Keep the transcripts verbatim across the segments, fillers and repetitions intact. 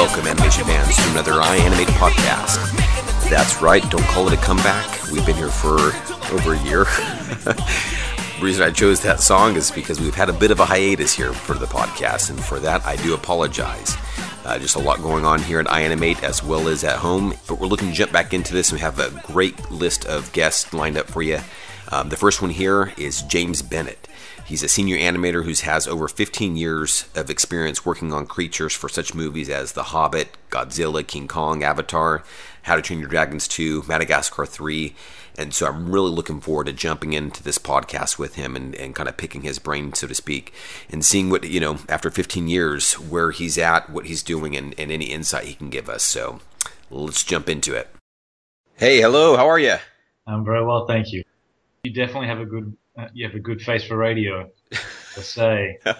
welcome animation fans to another iAnimate podcast. That's right, don't call it a comeback. We've been here for over a year. The reason I chose that song is because we've had a bit of a hiatus here for the podcast, and for that I do apologize. Uh, just a lot going on here at iAnimate as well as at home, but we're looking to jump back into this, and we have a great list of guests lined up for you. Um, the first one here is James Bennett. He's a senior animator who has over fifteen years of experience working on creatures for such movies as The Hobbit, Godzilla, King Kong, Avatar, How to Train Your Dragons two, Madagascar three, and so I'm really looking forward to jumping into this podcast with him and, and kind of picking his brain, so to speak, and seeing what, you know, after fifteen years, where he's at, what he's doing, and, and any insight he can give us. So let's jump into it. Hey, hello, how are you? I'm very well, thank you. You definitely have a good uh, you have a good face for radio, to say. All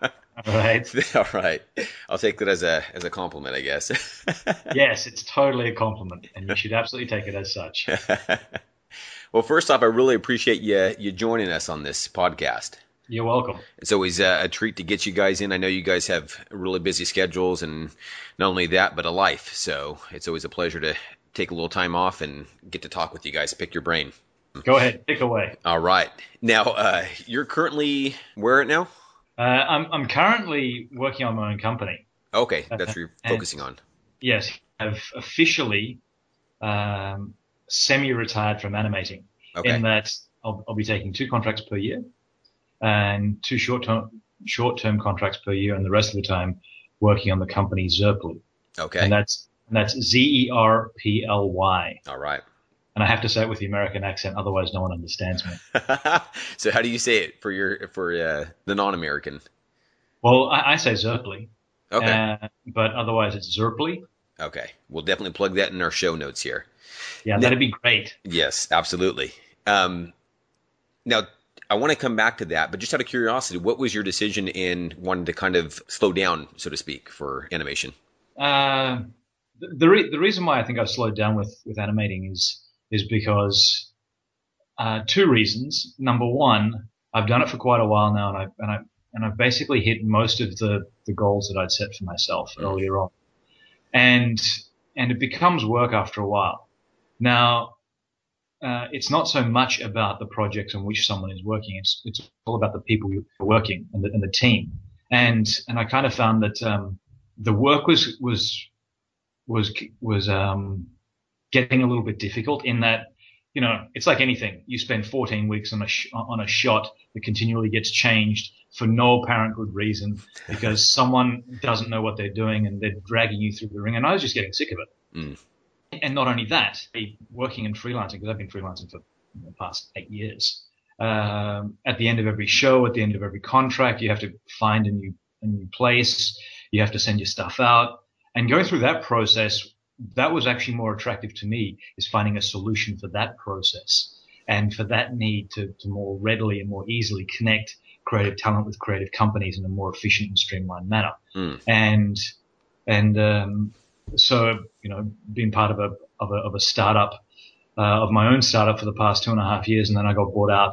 right. All right. I'll take that as a as a compliment, I guess. Yes, it's totally a compliment, and you should absolutely take it as such. Well, first off, I really appreciate you you joining us on this podcast. You're welcome. It's always a, a treat to get you guys in. I know you guys have really busy schedules, and not only that, but a life. So it's always a pleasure to take a little time off and get to talk with you guys, pick your brain. Go ahead, pick away. All right. Now, uh, you're currently where now? Uh, I'm I'm currently working on my own company. Okay, that's what you're uh, focusing on. Yes, I've officially um, semi-retired from animating. Okay. In that I'll, I'll be taking two contracts per year and two short-term short-term contracts per year, and the rest of the time working on the company Zerply. Okay. And that's and that's Z E R P L Y. All right. And I have to say it with the American accent, otherwise no one understands me. So how do you say it for your for uh, the non-American? Well, I, I say Zerply. Okay. Uh, but otherwise it's Zerply. Okay. We'll definitely plug that in our show notes here. Yeah, now, that'd be great. Yes, absolutely. Um, now, I want to come back to that, but just out of curiosity, what was your decision in wanting to kind of slow down, so to speak, for animation? Uh, the the, re- the reason why I think I've slowed down with, with animating is is because uh, two reasons. Number one, I've done it for quite a while now, and I and I and I've basically hit most of the, the goals that I'd set for myself mm. earlier on, and and it becomes work after a while. Now, uh, it's not so much about the projects on which someone is working. It's it's all about the people who are working and the, and the team. And and I kind of found that um, the work was was was was um, getting a little bit difficult in that, you know, it's like anything. You spend fourteen weeks on a sh- on a shot that continually gets changed for no apparent good reason because someone doesn't know what they're doing and they're dragging you through the ring. And I was just getting sick of it. Mm. And not only that, working and freelancing, because I've been freelancing for the past eight years. Um, at the end of every show, at the end of every contract, you have to find a new a new place. You have to send your stuff out. And going through that process, that was actually more attractive to me, is finding a solution for that process and for that need to, to more readily and more easily connect creative talent with creative companies in a more efficient and streamlined manner. Mm. And, and, um, so, you know, being part of a, of a, of a startup, uh, of my own startup for the past two and a half years. And then I got bought out,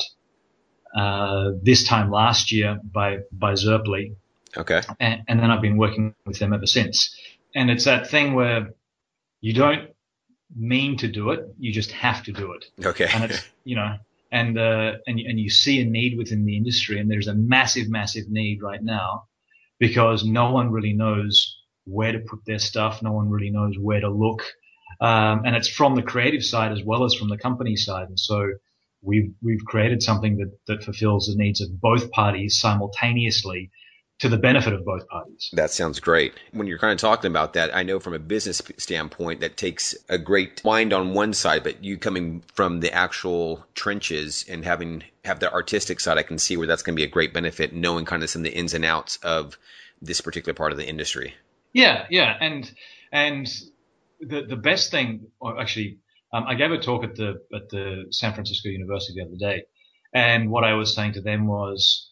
uh, this time last year by, by Zerply. Okay. And, and then I've been working with them ever since. And it's that thing where you don't mean to do it, you just have to do it. Okay. And it's, you know, and, uh, and, and you see a need within the industry, and there's a massive, massive need right now because no one really knows where to put their stuff. No one really knows where to look. Um, and it's from the creative side as well as from the company side. And so we've, we've created something that, that fulfills the needs of both parties simultaneously, to the benefit of both parties. That sounds great. When you're kind of talking about that, I know from a business standpoint that takes a great mind on one side, but you coming from the actual trenches and having have the artistic side, I can see where that's going to be a great benefit, knowing kind of some of the ins and outs of this particular part of the industry. Yeah, yeah, and and the the best thing, or actually, um, I gave a talk at the at the San Francisco University the other day, and what I was saying to them was.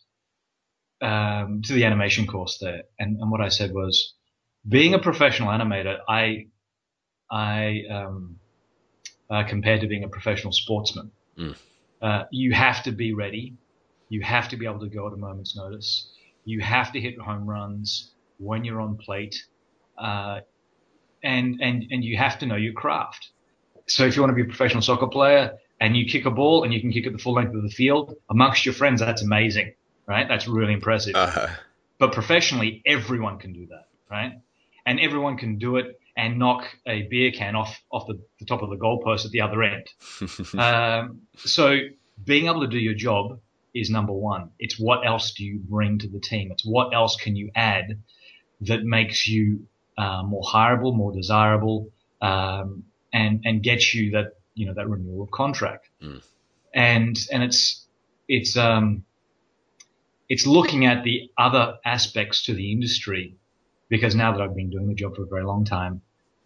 Um, to the animation course there, and, and what I said was, being a professional animator, I, I um, uh, compared to being a professional sportsman. Mm. Uh, you have to be ready, you have to be able to go at a moment's notice, you have to hit home runs when you're on plate. Uh, and, and, and you have to know your craft. So if you want to be a professional soccer player and you kick a ball and you can kick it the full length of the field amongst your friends, that's amazing, right? That's really impressive. Uh-huh. But professionally, everyone can do that, right? And everyone can do it and knock a beer can off, off the, the top of the goalpost at the other end. um, so being able to do your job is number one. It's what else do you bring to the team? It's what else can you add that makes you uh, more hireable, more desirable, um, and and gets you that you know that renewal of contract. Mm. And and it's it's um it's looking at the other aspects to the industry, because now that I've been doing the job for a very long time,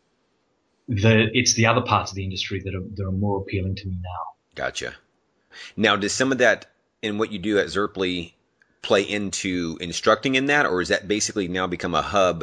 the it's the other parts of the industry that are that are more appealing to me now. Gotcha. Now, does some of that in what you do at Zerply play into instructing in that, or is that basically now become a hub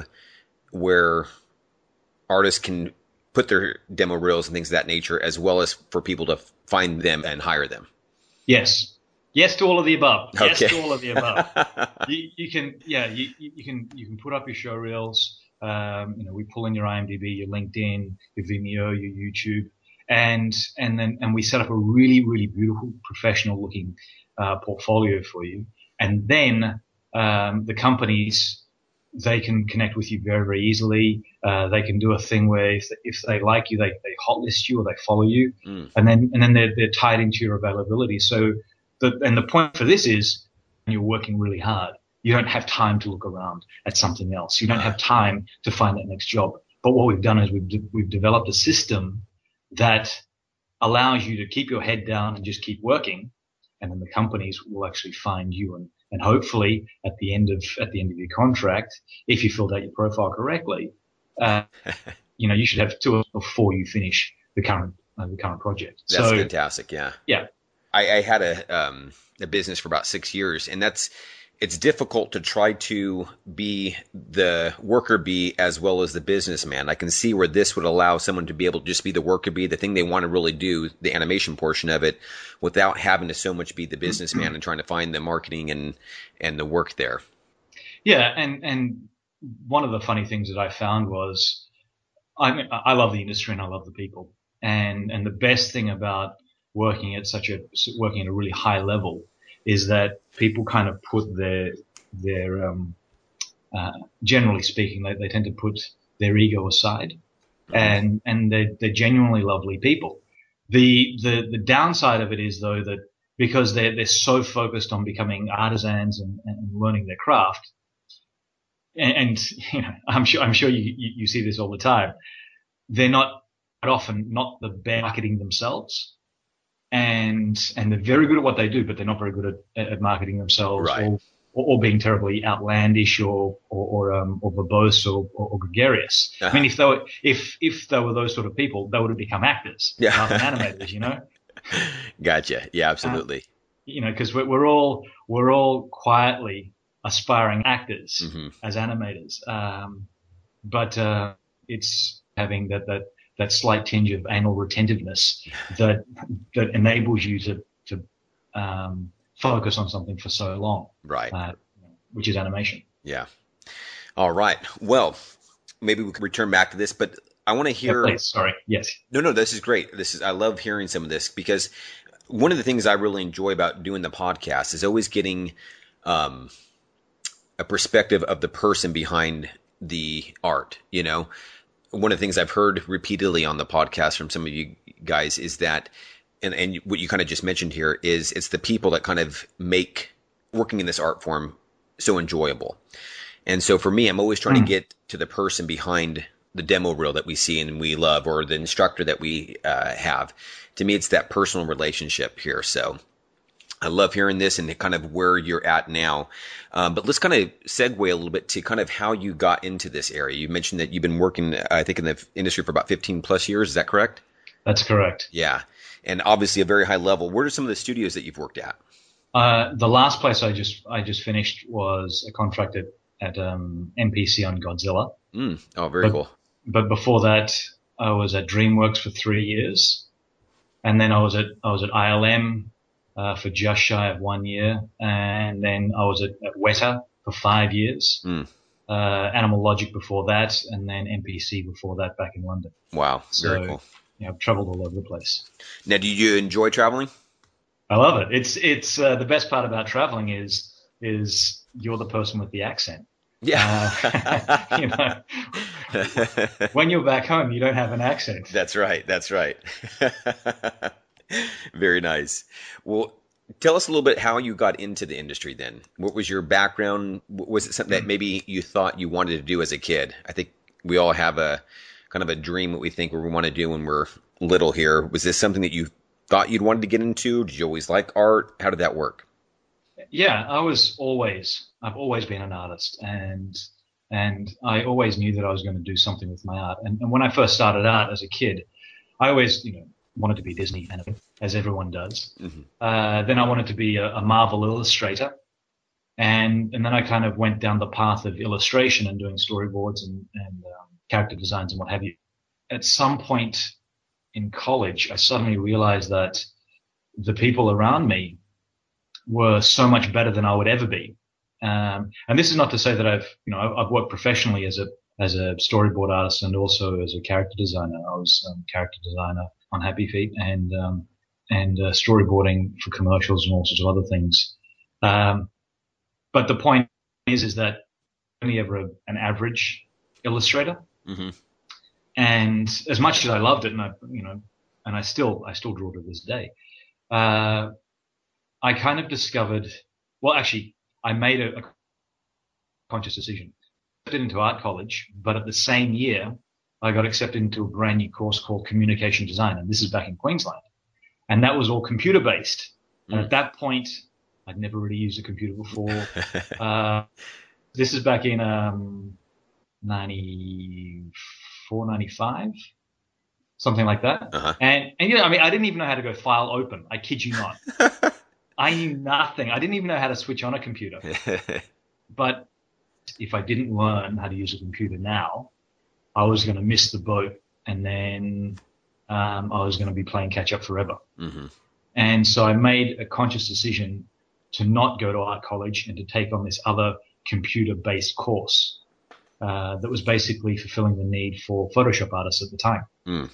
where artists can put their demo reels and things of that nature, as well as for people to find them and hire them? Yes. Yes to all of the above. Okay. Yes to all of the above. you, you can, yeah, you, you can, you can put up your show reels. Um, you know, we pull in your IMDb, your LinkedIn, your Vimeo, your YouTube, and, and then, and we set up a really, really beautiful professional looking, uh, portfolio for you. And then, um, the companies, they can connect with you very, very easily. Uh, they can do a thing where if, if they like you, they, they hot list you or they follow you. Mm. And then, and then they're, they're tied into your availability. So the, and the point for this is you're working really hard. You don't have time to look around at something else. You don't have time to find that next job. But what we've done is we've, de- we've developed a system that allows you to keep your head down and just keep working. And then the companies will actually find you, and, and hopefully at the end of at the end of your contract, if you filled out your profile correctly, uh, you know you should have two before you finish the current uh, the current project. That's so, fantastic. Yeah, yeah. I, I had a um, a business for about six years, and that's it's difficult to try to be the worker bee as well as the businessman. I can see where this would allow someone to be able to just be the worker bee, the thing they want to really do, the animation portion of it, without having to so much be the businessman and trying to find the marketing and, and the work there. Yeah. And, and one of the funny things that I found was I mean, I love the industry and I love the people. And, and the best thing about working at such a, working at a really high level is that people kind of put their, their, um, uh, generally speaking, they, they tend to put their ego aside, mm-hmm. and, and they're, they're genuinely lovely people. The, the, the downside of it is though that because they're, they're so focused on becoming artisans and, and learning their craft, and, and you know, I'm sure, I'm sure you, you, you see this all the time. They're not often not the best marketing themselves. And, and they're very good at what they do, but they're not very good at, at marketing themselves, right. or, or, or being terribly outlandish or, or, or, um, or verbose or, or, or gregarious. Uh-huh. I mean, if they were, if, if they were those sort of people, they would have become actors yeah. rather than animators, you know? Gotcha. Yeah, absolutely. Um, you know, cause we're, we're all, we're all quietly aspiring actors mm-hmm. as animators. Um, but, uh, it's having that, that, that slight tinge of anal retentiveness that that enables you to to um, focus on something for so long, right? Uh, which is animation. Yeah. All right. Well, maybe we can return back to this, but I want to hear. Yeah, please. Sorry. Yes. No, no. This is great. This is. I love hearing some of this because one of the things I really enjoy about doing the podcast is always getting um, a perspective of the person behind the art. You know. One of the things I've heard repeatedly on the podcast from some of you guys is that, and, and what you kind of just mentioned here is it's the people that kind of make working in this art form so enjoyable. And so for me, I'm always trying mm. to get to the person behind the demo reel that we see and we love, or the instructor that we uh, have. To me, it's that personal relationship here. So I love hearing this and kind of where you're at now. Um, but let's kind of segue a little bit to kind of how you got into this area. You mentioned that you've been working, I think, in the industry for about fifteen plus years. Is that correct? That's correct. Yeah. And obviously a very high level. Where are some of the studios that you've worked at? Uh, the last place I just I just finished was a contract at, at um, M P C on Godzilla. Mm. Oh, very but, cool. But before that, I was at DreamWorks for three years. And then I was at I was at I L M Uh, for just shy of one year, and then I was at, at Weta for five years, mm. uh, Animal Logic before that, and then N P C before that back in London. Wow, very So, cool. you know, I've traveled all over the place. Now, do you enjoy traveling? I love it. It's it's uh, the best part about traveling is is you're the person with the accent. Yeah. Uh, you know, when you're back home, you don't have an accent. That's right. That's right. Very nice. Well, tell us a little bit how you got into the industry then. What was your background? Was it something that maybe you thought you wanted to do as a kid? I think we all have a kind of a dream what we think we want to do when we're little here. Was this something that you thought you'd wanted to get into? Did you always like art? How did that work? Yeah, I was always, I've always been an artist, and and I always knew that I was going to do something with my art. And, and when I first started out as a kid, I always, you know, wanted to be Disney animator, as everyone does. Mm-hmm. Uh, then I wanted to be a, a Marvel illustrator, and and then I kind of went down the path of illustration and doing storyboards and and um, character designs and what have you. At some point in college, I suddenly realized that the people around me were so much better than I would ever be. Um, and this is not to say that I've, you know, I've, I've worked professionally as a, as a storyboard artist and also as a character designer. I was um, character designer on Happy Feet and, um, and, uh, storyboarding for commercials and all sorts of other things. Um, but the point is, is that I'm only ever a, an average illustrator. Mm-hmm. And as much as I loved it, and I, you know, and I still, I still draw to this day, uh, I kind of discovered, well, actually, I made a, a conscious decision. I got into art college, but at the same year, I got accepted into a brand new course called communication design. And this is back in Queensland. And that was all computer based. Mm. And at that point, I'd never really used a computer before. uh, this is back in, um, ninety-four, ninety-five, something like that. Uh-huh. And, and, you know, I mean, I didn't even know how to go file open. I kid you not. I knew nothing. I didn't even know how to switch on a computer. But if I didn't learn how to use a computer now, I was going to miss the boat, and then um, I was going to be playing catch up forever. Mm-hmm. And so I made a conscious decision to not go to art college and to take on this other computer-based course uh, that was basically fulfilling the need for Photoshop artists at the time. Mm.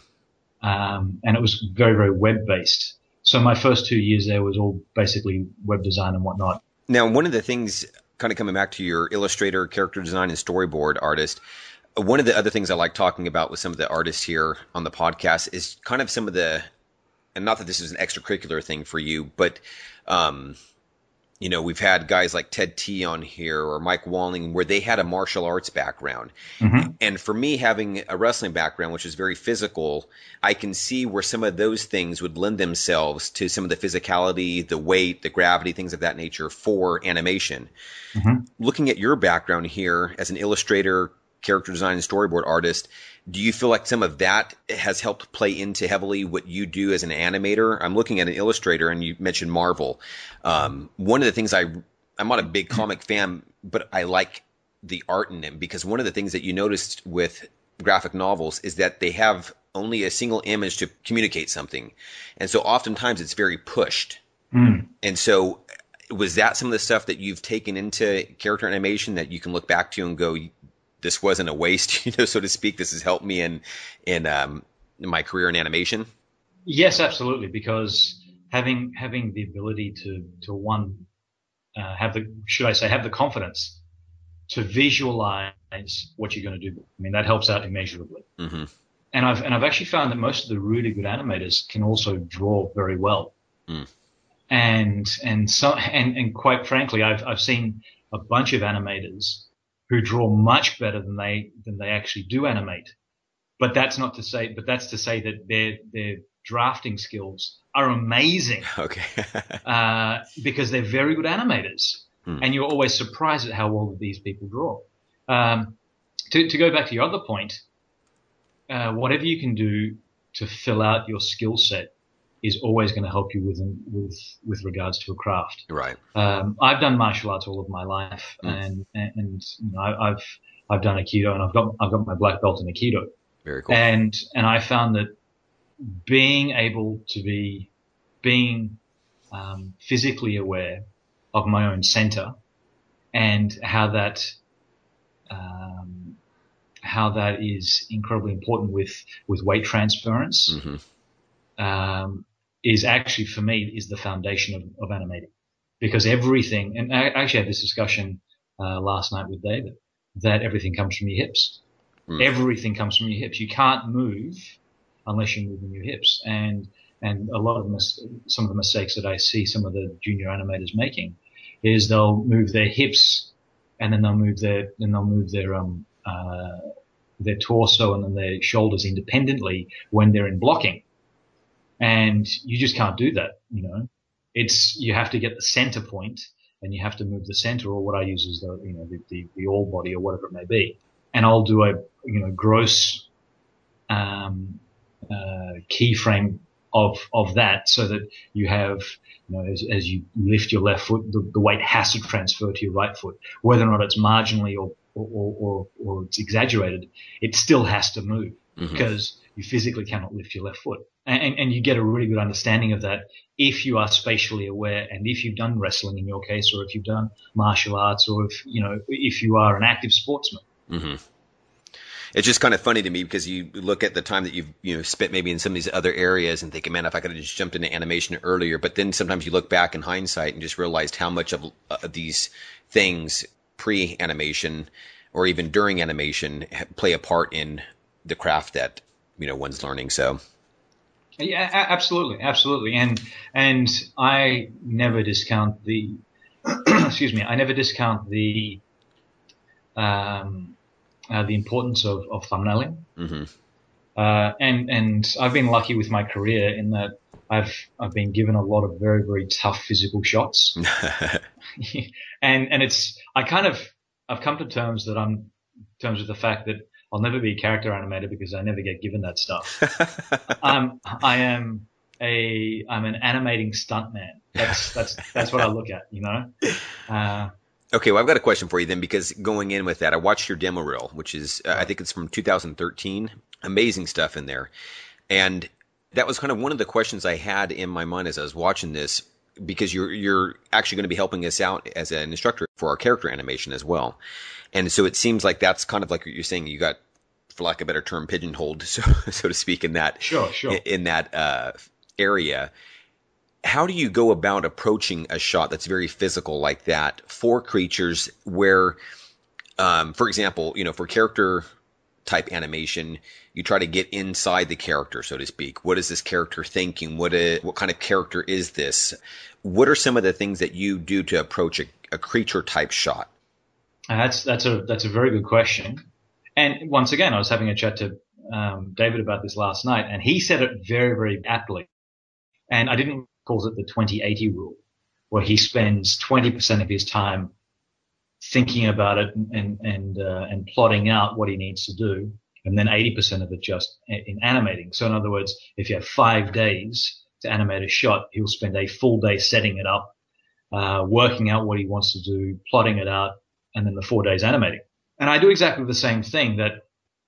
Um, and it was very, very web-based. So my first two years there was all basically web design and whatnot. Now, one of the things, kind of coming back to your illustrator, character design, and storyboard artist, one of the other things I like talking about with some of the artists here on the podcast is kind of some of the, and not that this is an extracurricular thing for you, but, um, you know, we've had guys like Ted T on here or Mike Walling where they had a martial arts background. Mm-hmm. And for me, having a wrestling background, which is very physical, I can see where some of those things would lend themselves to some of the physicality, the weight, the gravity, things of that nature for animation. Mm-hmm. Looking at your background here as an illustrator, character design, and storyboard artist, do you feel like some of that has helped play into heavily what you do as an animator? I'm looking at an illustrator, and you mentioned Marvel. Um, one of the things I, I'm not a big comic fan, but I like the art in them because one of the things that you noticed with graphic novels is that they have only a single image to communicate something. And so oftentimes it's very pushed. Mm. And so was that some of the stuff that you've taken into character animation that you can look back to and go, this wasn't a waste, you know, so to speak. This has helped me in in, um, in my career in animation. Yes, absolutely. Because having having the ability to to one uh, have the should I say have the confidence to visualize what you're going to do. I mean, that helps out immeasurably. Mm-hmm. And I've and I've actually found that most of the really good animators can also draw very well. Mm. And and so and and quite frankly, I've I've seen a bunch of animators who draw much better than they than they actually do animate. But that's not to say but that's to say that their their drafting skills are amazing. Okay. uh, because they're very good animators. Hmm. And you're always surprised at how well these people draw. Um, to to go back to your other point, uh, whatever you can do to fill out your skill set is always going to help you with with with regards to a craft. Right. Um, I've done martial arts all of my life, mm. and and, and you know, I, I've I've done Aikido, and I've got I've got my black belt in Aikido. Very cool. And and I found that being able to be being um, physically aware of my own center and how that uh, how that is incredibly important with, with weight transference, Mm-hmm. um, is actually, for me, is the foundation of, of animating. Because everything, and I actually had this discussion uh, last night with David, that everything comes from your hips. Mm. Everything comes from your hips. You can't move unless you're moving your hips. And and a lot of mis- some of the mistakes that I see some of the junior animators making is they'll move their hips, and then they'll move their then they'll move their um uh their torso and then their shoulders independently when they're in blocking. And you just can't do that, you know. It's, you have to get the center point, and you have to move the center, or what I use is the, you know, the, the, the all body or whatever it may be. And I'll do a, you know, gross, um, uh, keyframe of, of that, so that you have, you know, as, as you lift your left foot, the, the weight has to transfer to your right foot. Whether or not it's marginally or, or, or, or it's exaggerated, it still has to move, mm-hmm. because you physically cannot lift your left foot. And, and you get a really good understanding of that if you are spatially aware, and if you've done wrestling in your case, or if you've done martial arts, or if, you know, if you are an active sportsman. Mm-hmm. It's just kind of funny to me because you look at the time that you've, you know, spent maybe in some of these other areas and thinking, man, if I could have just jumped into animation earlier. But then sometimes you look back in hindsight and just realized how much of uh, these things pre-animation or even during animation play a part in the craft that, you know, one's learning. So. Yeah, absolutely, absolutely, and and I never discount the, excuse me, I never discount the, um, uh, the importance of, of thumbnailing. Mm-hmm. Uh, and and I've been lucky with my career in that I've I've been given a lot of very very tough physical shots, and and it's I kind of I've come to terms that I'm terms with the fact that I'll never be a character animator because I never get given that stuff. um, I am a I'm an animating stuntman. That's that's that's what I look at, you know. Uh, okay, well, I've got a question for you then, because going in with that, I watched your demo reel, which is uh, I think it's from two thousand thirteen. Amazing stuff in there, and that was kind of one of the questions I had in my mind as I was watching this, because you're you're actually going to be helping us out as an instructor for our character animation as well. And so it seems like that's kind of like what you're saying. You got, for lack of a better term, pigeonholed, so so to speak, in that sure, sure. in, in that uh, area. How do you go about approaching a shot that's very physical like that for creatures where, um, for example, you know, for character type animation, you try to get inside the character, so to speak. What is this character thinking? What a, what kind of character is this? What are some of the things that you do to approach a, a creature type shot? That's that's a that's a very good question. And once again, I was having a chat to um, David about this last night, and he said it very very aptly. And I didn't calls it the twenty eighty rule, where he spends twenty percent of his time thinking about it and and uh, and plotting out what he needs to do, and then eighty percent of it just in animating. So in other words, if you have five days to animate a shot, he'll spend a full day setting it up, uh, working out what he wants to do, plotting it out, and then the four days animating. And I do exactly the same thing. That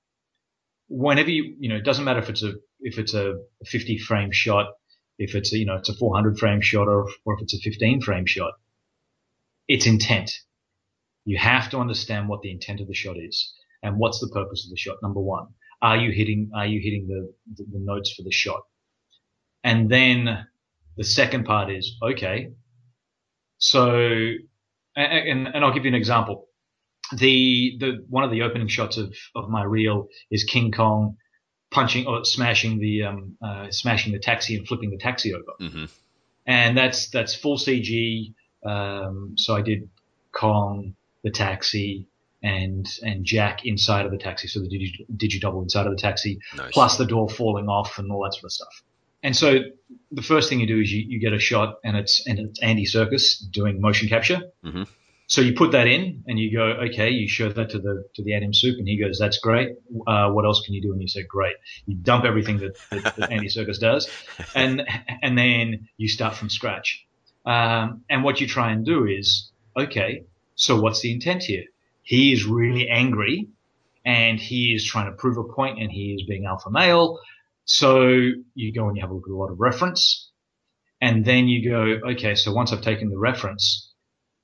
whenever you, you know, it doesn't matter if it's a if it's a fifty frame shot, if it's a, you know, it's a four hundred frame shot, or or if it's a fifteen frame shot, it's intent. You have to understand what the intent of the shot is and what's the purpose of the shot. Number one, are you hitting are you hitting the the, the notes for the shot? And then the second part is, okay, so and and I'll give you an example. The the one of the opening shots of of my reel is King Kong punching or smashing the um uh, smashing the taxi and flipping the taxi over, mm-hmm. and that's that's full C G. Um, so I did Kong, the taxi, and and Jack inside of the taxi, so the digi, digi double inside of the taxi, nice. Plus the door falling off and all that sort of stuff. And so the first thing you do is you, you get a shot, and it's and it's Andy Serkis doing motion capture. Mm-hmm. So you put that in, and you go, okay, you show that to the to the Anim Soup, and he goes, that's great. Uh, what else can you do? And you say, great. You dump everything that, that, that Andy Serkis does, and and then you start from scratch. Um, and what you try and do is, okay, so what's the intent here? He is really angry, and he is trying to prove a point, and he is being alpha male. So you go and you have a look at a lot of reference, and then you go, okay, so once I've taken the reference,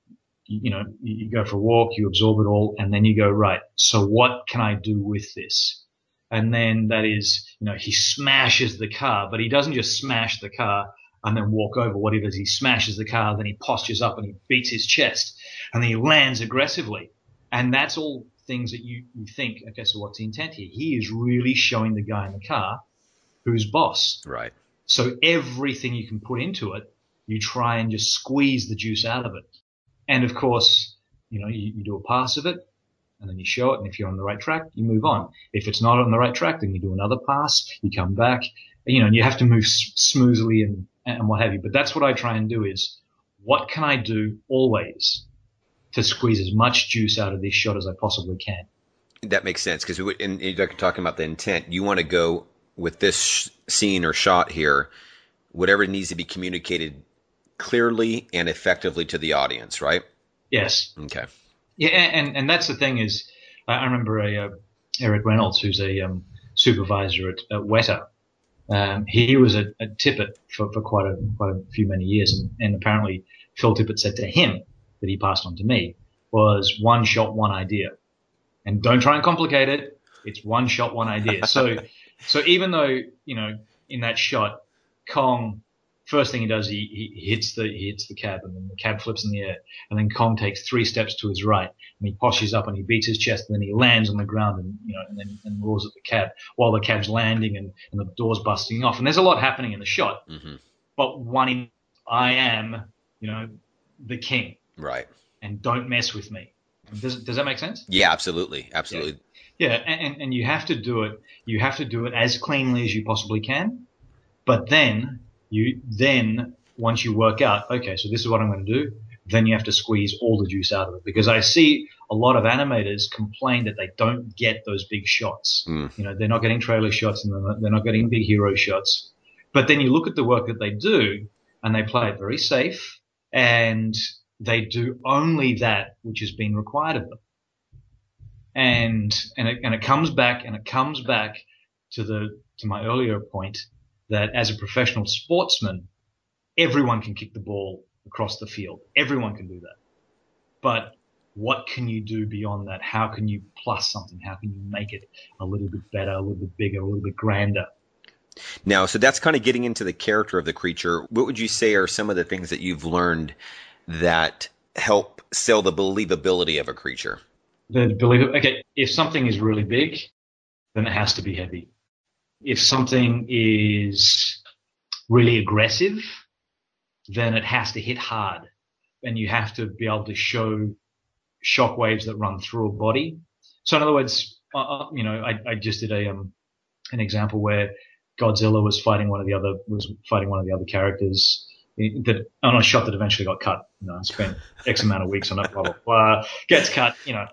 you, you know, you, you go for a walk, you absorb it all, and then you go, right, so what can I do with this? And then that is, you know, he smashes the car, but he doesn't just smash the car and then walk over. What he does, he smashes the car, then he postures up and he beats his chest, and then he lands aggressively. And that's all things that you, you think, okay, so what's the intent here? He is really showing the guy in the car who's boss. Right. So everything you can put into it, you try and just squeeze the juice out of it. And of course, you know, you, you do a pass of it, and then you show it, and if you're on the right track, you move on. If it's not on the right track, then you do another pass, you come back, you know, and you have to move s- smoothly and, and what have you. But that's what I try and do is, what can I do always to squeeze as much juice out of this shot as I possibly can? That makes sense, because in, in talking about the intent, you want to go with this sh- scene or shot here, whatever needs to be communicated clearly and effectively to the audience, right? Yes. Okay. Yeah, and, and that's the thing is, I remember a, uh, Eric Reynolds, who's a um, supervisor at, at Weta. Um, he was a, a Tippett for, for quite a quite a few many years, and, and apparently Phil Tippett said to him that he passed on to me was one shot, one idea, and don't try and complicate it. It's one shot, one idea. So, so even though you know in that shot, Kong. First thing he does, he, he hits the he hits the cab, and then the cab flips in the air, and then Kong takes three steps to his right, and he postures up and he beats his chest, and then he lands on the ground, and you know, and then and roars at the cab while the cab's landing and, and the door's busting off, and there's a lot happening in the shot. Mm-hmm. But one, I am, you know, the king, right, and don't mess with me. Does does that make sense? Yeah, absolutely, absolutely. Yeah, yeah and and you have to do it. You have to do it as cleanly as you possibly can, but then. You then, once you work out, okay, so this is what I'm going to do, then you have to squeeze all the juice out of it. Because I see a lot of animators complain that they don't get those big shots. Mm. You know, they're not getting trailer shots and they're not getting big hero shots. But then you look at the work that they do and they play it very safe and they do only that which has been required of them. And, and it, and it comes back and it comes back to the, to my earlier point, that as a professional sportsman, everyone can kick the ball across the field. Everyone can do that. But what can you do beyond that? How can you plus something? How can you make it a little bit better, a little bit bigger, a little bit grander? Now, so that's kind of getting into the character of the creature. What would you say are some of the things that you've learned that help sell the believability of a creature? The believe okay, if something is really big, then it has to be heavy. If something is really aggressive, then it has to hit hard, and you have to be able to show shock waves that run through a body. So in other words, uh, you know, I, I just did a um, an example where Godzilla was fighting one of the other was fighting one of the other characters that on a shot that eventually got cut. You know, I spent X amount of weeks on it, blah blah blah. Gets cut. You know,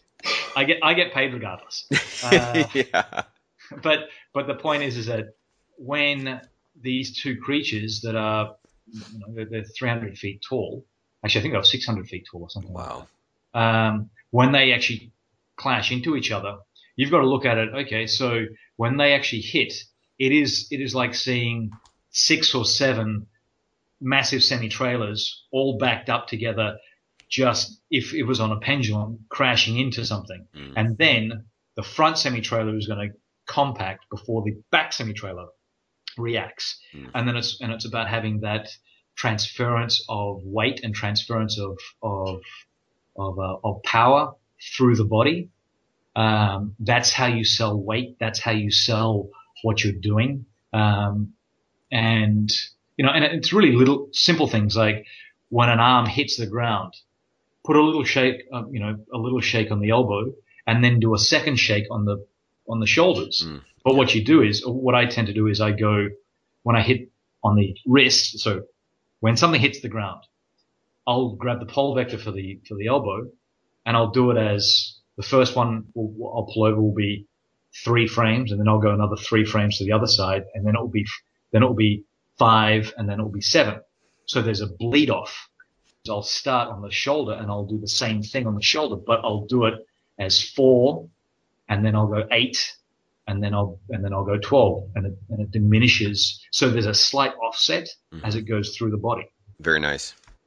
I get I get paid regardless. Uh, yeah. But but the point is is that when these two creatures that are you know they're, they're three hundred feet tall, actually I think they're six hundred feet tall or something. Wow. Like that. Um, when they actually clash into each other, you've got to look at it. Okay, so when they actually hit, it is it is like seeing six or seven massive semi-trailers all backed up together. Just if it was on a pendulum crashing into something, mm. and then the front semi-trailer is going to compact before the back semi-trailer reacts. Mm. And then it's, and it's about having that transference of weight and transference of, of, of, uh, of power through the body. Um, that's how you sell weight. That's how you sell what you're doing. Um, and, you know, and it's really little simple things like when an arm hits the ground, put a little shake, uh, you know, a little shake on the elbow and then do a second shake on the, on the shoulders. Mm. But what you do is, what I tend to do is I go, when I hit on the wrist, so when something hits the ground, I'll grab the pole vector for the, for the elbow and I'll do it as the first one will, I'll pull over will be three frames and then I'll go another three frames to the other side and then it will be, then it will be five and then it will be seven. So there's a bleed off. So I'll start on the shoulder and I'll do the same thing on the shoulder, but I'll do it as four and then I'll go eight and then I'll, and then I'll go twelve and it, and it diminishes. So there's a slight offset mm-hmm. as it goes through the body. Very nice.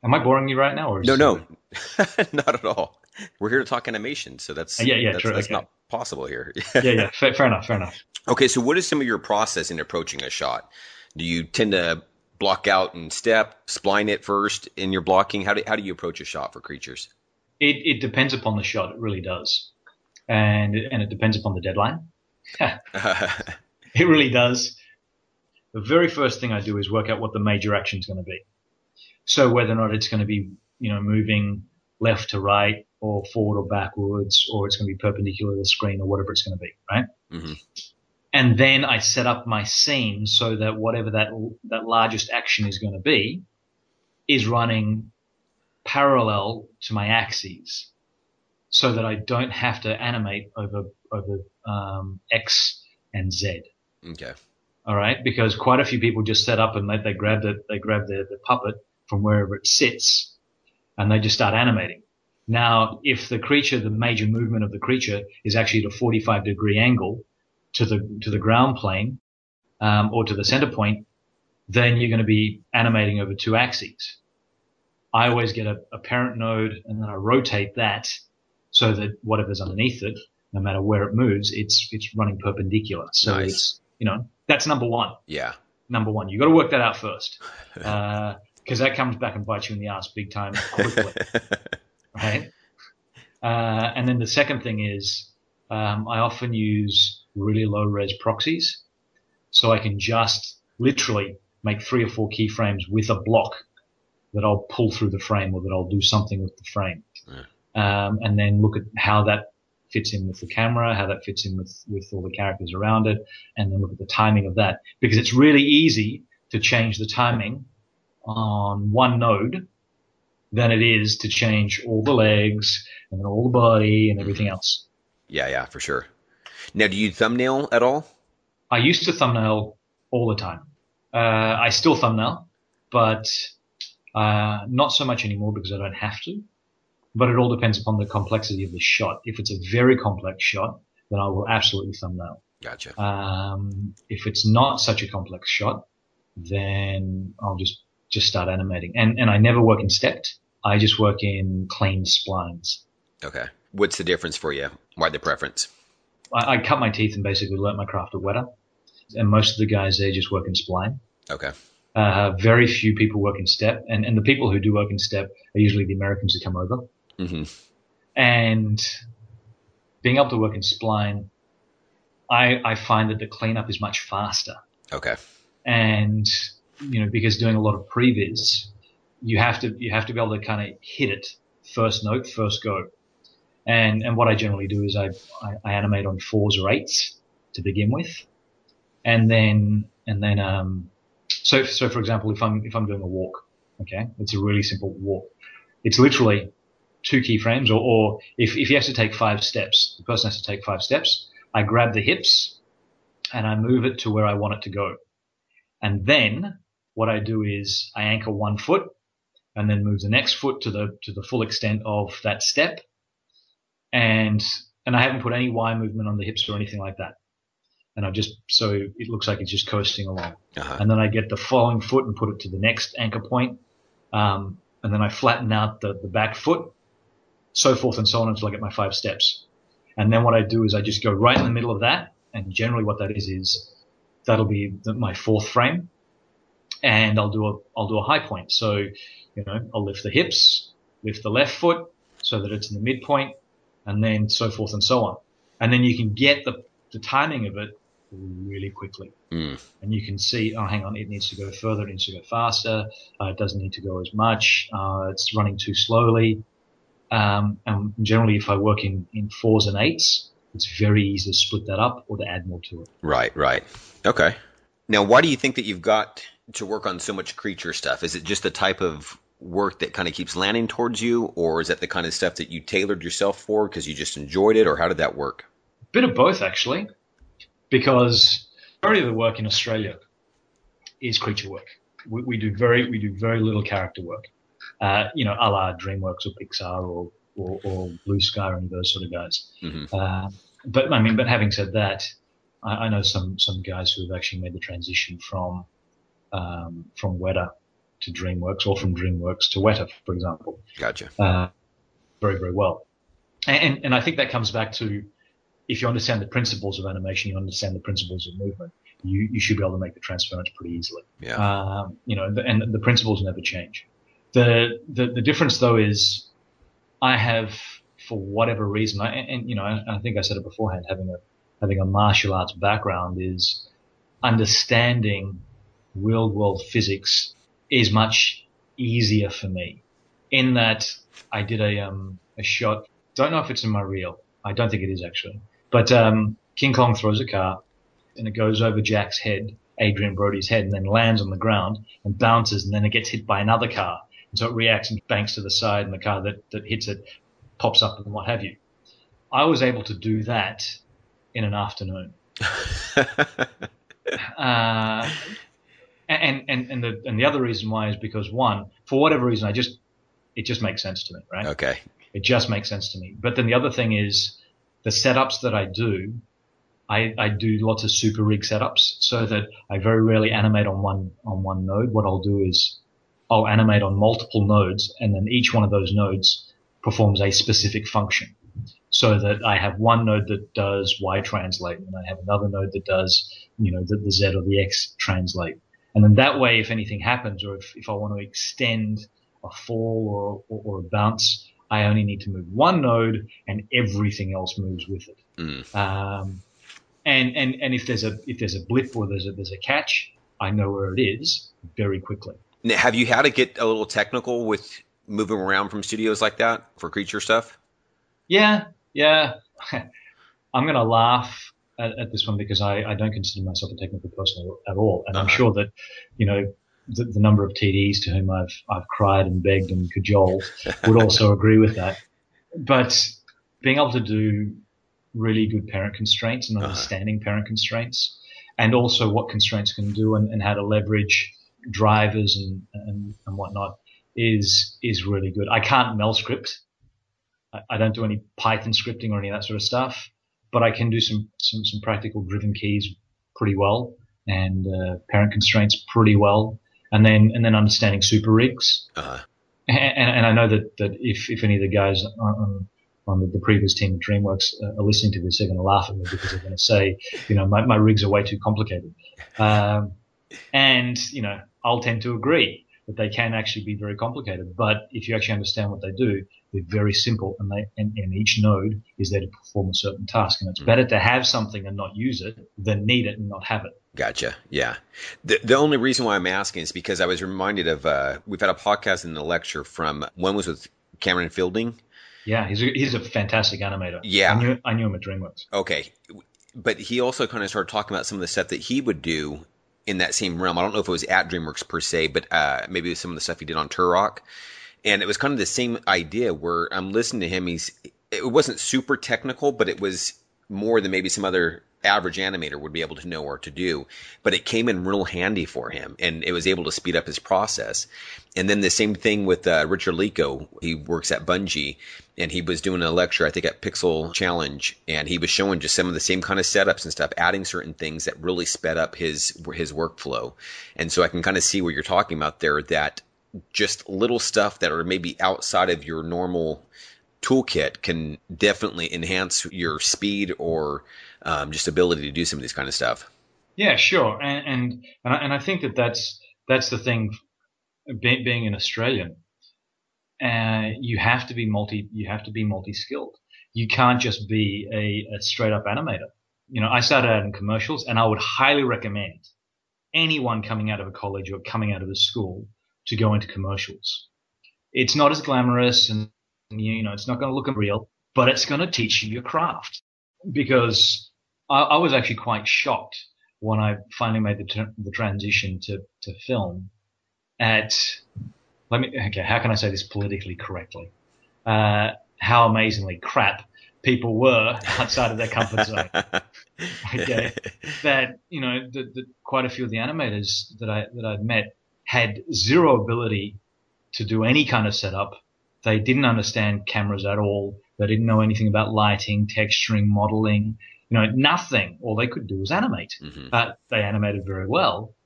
Am I boring you right now, or is No, this all no, good? not at all. We're here to talk animation, so Uh, that's yeah, yeah, that's true. that's Okay. not possible here. Yeah, yeah. Fair, fair enough. Fair enough. Okay, so what is some of your process in approaching a shot? Do you tend to block out and step, spline it first in your blocking? How do how do you approach a shot for creatures? It it depends upon the shot. It really does, and and it depends upon the deadline. It really does. The very first thing I do is work out what the major action is going to be. So whether or not it's going to be, you know, moving left to right or forward or backwards, or it's going to be perpendicular to the screen or whatever it's going to be, right? hmm And then I set up my scene so that whatever that that largest action is going to be is running parallel to my axes, so that I don't have to animate over over um, X and Z. Okay. All right, because quite a few people just set up and they, they grab the they grab the, the puppet from wherever it sits, and they just start animating. Now, if the creature, the major movement of the creature is actually at a forty-five degree angle to the to the ground plane um, or to the center point, then you're going to be animating over two axes. I always get a, a parent node, and then I rotate that so that whatever's underneath it, no matter where it moves, it's it's running perpendicular. So Nice. it's, you know, that's number one. Yeah. Number one, you got to work that out first, because uh, that comes back and bites you in the ass big time quickly, right? Uh, and then the second thing is um, I often use really low res proxies, so I can just literally make three or four keyframes with a block that I'll pull through the frame, or that I'll do something with the frame, Yeah. um, and then look at how that fits in with the camera, how that fits in with, with all the characters around it, and then look at the timing of that. Because it's really easy to change the timing on one node than it is to change all the legs and then all the body and everything Mhm. else. Yeah, yeah, for sure. Now, do you thumbnail at all? I used to thumbnail all the time. Uh, I still thumbnail, but uh, not so much anymore because I don't have to. But it all depends upon the complexity of the shot. If it's a very complex shot, then I will absolutely thumbnail. Gotcha. Um, if it's not such a complex shot, then I'll just, just start animating. And, and I never work in stepped. I just work in clean splines. Okay. What's the difference for you? Why the preference? I, I cut my teeth and basically learnt my craft at Weta. And most of the guys there just work in spline. Okay. Uh, very few people work in step. And, and the people who do work in step are usually the Americans who come over. hmm And being able to work in spline, I, I find that the cleanup is much faster. Okay. And, you know, because doing a lot of previs, you have to, you have to be able to kind of hit it first note, first go. And, and what I generally do is I, I, I animate on fours or eights to begin with. And then, and then, um, so, so for example, if I'm, if I'm doing a walk, okay, it's a really simple walk. It's literally two keyframes, or, or if, if he has to take five steps, the person has to take five steps. I grab the hips and I move it to where I want it to go. And then what I do is I anchor one foot and then move the next foot to the, to the full extent of that step. And, and I haven't put any Y movement on the hips or anything like that. And I just, so it looks like it's just coasting along. Uh-huh. And then I get the following foot and put it to the next anchor point. Um, and then I flatten out the, the back foot, so forth and so on until I get my five steps. And then what I do is I just go right in the middle of that. And generally what that is, is that'll be the, my fourth frame. And I'll do a, I'll do a high point. So, you know, I'll lift the hips, lift the left foot so that it's in the midpoint, and then so forth and so on. And then you can get the, the timing of it really quickly. Mm. And you can see, oh, hang on, it needs to go further, it needs to go faster, uh, it doesn't need to go as much, uh, it's running too slowly. Um, and generally, if I work in, in fours and eights, it's very easy to split that up or to add more to it. Right, right. Okay. Now, why do you think that you've got to work on so much creature stuff? Is it just the type of work that kind of keeps landing towards you, or is that the kind of stuff that you tailored yourself for because you just enjoyed it, or how did that work? Bit of both, actually, because the majority of the work in Australia is creature work. We, we do very we do very little character work. Uh, you know, a la DreamWorks or Pixar or, or, or Blue Sky or any of those sort of guys. Mm-hmm. Uh, but I mean, but having said that, I, I know some, some guys who have actually made the transition from, um, from Weta to DreamWorks or from DreamWorks to Weta, for example. Gotcha. Uh, very, very well. And, and I think that comes back to, if you understand the principles of animation, you understand the principles of movement, you, you should be able to make the transference pretty easily. Yeah. Um, you know, the, and the principles never change. The, the, the difference though is I have, for whatever reason, I, and, and you know, I, I think I said it beforehand, having a, having a martial arts background is understanding real world physics is much easier for me in that I did a, um, a shot. Don't know if it's in my reel. I don't think it is actually. But um, King Kong throws a car, and it goes over Jack's head, Adrian Brody's head, and then lands on the ground and bounces, and then it gets hit by another car. And so it reacts and banks to the side, and the car that, that hits it pops up and what have you. I was able to do that in an afternoon. uh, and and and the and the other reason why is because, one, for whatever reason, I just it just makes sense to me, right? Okay. It just makes sense to me. But then the other thing is the setups that I do, I, I do lots of super rig setups so that I very rarely animate on one, on one node. What I'll do is I'll animate on multiple nodes, and then each one of those nodes performs a specific function. So that I have one node that does Y translate, and I have another node that does, you know, the, the Z or the X translate. And then that way, if anything happens, or if, if I want to extend a fall or, or, or a bounce, I only need to move one node, and everything else moves with it. Mm. Um, and, and, and if there's a, if there's a blip or there's a, there's a catch, I know where it is very quickly. Now, have you had to get a little technical with moving around from studios like that for creature stuff? Yeah, yeah. I'm going to laugh at, at this one because I, I don't consider myself a technical person at all. And uh-huh. I'm sure that, you know, the, the number of T Ds to whom I've, I've cried and begged and cajoled would also agree with that. But being able to do really good parent constraints and understanding uh-huh. parent constraints, and also what constraints can do and, and how to leverage drivers and, and, and whatnot is, is really good. I can't Mel script. I, I don't do any Python scripting or any of that sort of stuff, but I can do some, some, some practical driven keys pretty well, and, uh, parent constraints pretty well. And then, and then understanding super rigs. Uh-huh. And, and I know that, that if, if any of the guys on, on the, the previous team at DreamWorks uh, are listening to this, they're going to laugh at me because they're going to say, you know, my, my rigs are way too complicated. Um, and, you know, I'll tend to agree that they can actually be very complicated. But if you actually understand what they do, they're very simple, and they, and, and each node is there to perform a certain task. And it's mm-hmm. better to have something and not use it than need it and not have it. Gotcha. Yeah. The the only reason why I'm asking is because I was reminded of, uh, we've had a podcast and a lecture from, one was with Cameron Fielding. Yeah. He's a, he's a fantastic animator. Yeah. I knew, I knew him at DreamWorks. Okay. But he also kind of started talking about some of the stuff that he would do in that same realm. I don't know if it was at DreamWorks per se, but, uh, maybe it was some of the stuff he did on Turok. And it was kind of the same idea where I'm listening to him. He's, it wasn't super technical, but it was more than maybe some other average animator would be able to know or to do, but it came in real handy for him, and it was able to speed up his process. And then the same thing with uh, Richard Lico. He works at Bungie, and he was doing a lecture, I think, at Pixel Challenge, and he was showing just some of the same kind of setups and stuff, adding certain things that really sped up his his workflow. And so I can kind of see what you're talking about there, that just little stuff that are maybe outside of your normal toolkit can definitely enhance your speed or um, just ability to do some of this kind of stuff. Yeah, sure. And, and, and, I, and I think that that's, that's the thing, being, being an Australian, uh, you have to be multi, you have to be multi-skilled. You can't just be a, a straight up animator. You know, I started out in commercials, and I would highly recommend anyone coming out of a college or coming out of a school to go into commercials. It's not as glamorous, and, you know, it's not going to look real, but it's going to teach you your craft. Because I, I was actually quite shocked when I finally made the, t- the transition to, to film at, let me, okay, how can I say this politically correctly? Uh, how amazingly crap people were outside of their comfort zone. Okay. That, you know, that, that quite a few of the animators that I, that I'd met had zero ability to do any kind of setup. They didn't understand cameras at all. They didn't know anything about lighting, texturing, modeling, you know, nothing. All they could do was animate. Mm-hmm. But they animated very well.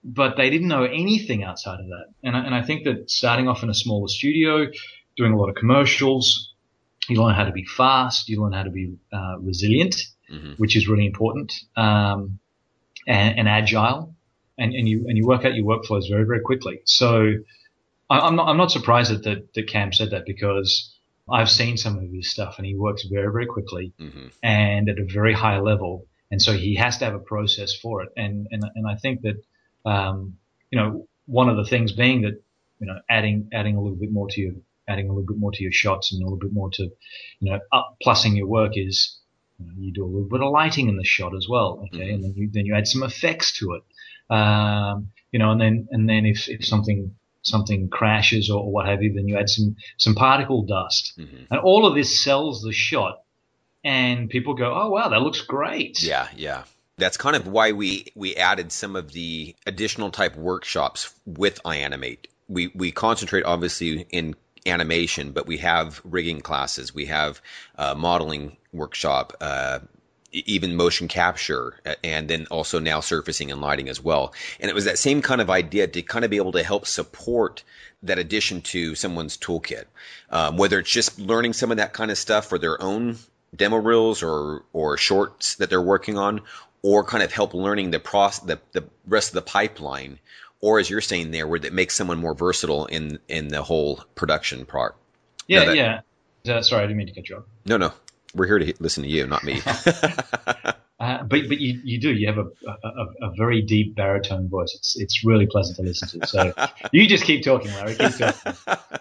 but they didn't know anything outside of that. And I, and I think that starting off in a smaller studio, doing a lot of commercials, you learn how to be fast, you learn how to be uh, resilient, mm-hmm. which is really important, um, and, and agile, and, and you and you work out your workflows very, very quickly. So I, I'm not I'm not surprised that, that that Cam said that, because I've seen some of his stuff and he works very, very quickly mm-hmm. and at a very high level, and so he has to have a process for it. And and and I think that um, you know, one of the things being that, you know, adding adding a little bit more to your adding a little bit more to your shots and a little bit more to, you know, up plussing your work is, you know, you do a little bit of lighting in the shot as well, okay, mm-hmm. and then you then you add some effects to it, um, you know, and then and then if, if something something crashes or, or what have you, then you add some some particle dust, mm-hmm. and all of this sells the shot, and people go, oh wow, that looks great. Yeah, yeah. That's kind of why we we added some of the additional type workshops with iAnimate. We we concentrate obviously in animation, but we have rigging classes, we have uh, modeling workshop, uh, even motion capture, and then also now surfacing and lighting as well. And it was that same kind of idea to kind of be able to help support that addition to someone's toolkit, um, whether it's just learning some of that kind of stuff for their own demo reels or or shorts that they're working on, or kind of help learning the process, the, the rest of the pipeline. Or as you're saying there, where that makes someone more versatile in in the whole production part. Yeah, that, yeah. Uh, sorry, I didn't mean to cut you off. No, no. We're here to listen to you, not me. uh, but but you, you do. You have a, a, a very deep baritone voice. It's it's really pleasant to listen to. So you just keep talking, Larry. Keep talking.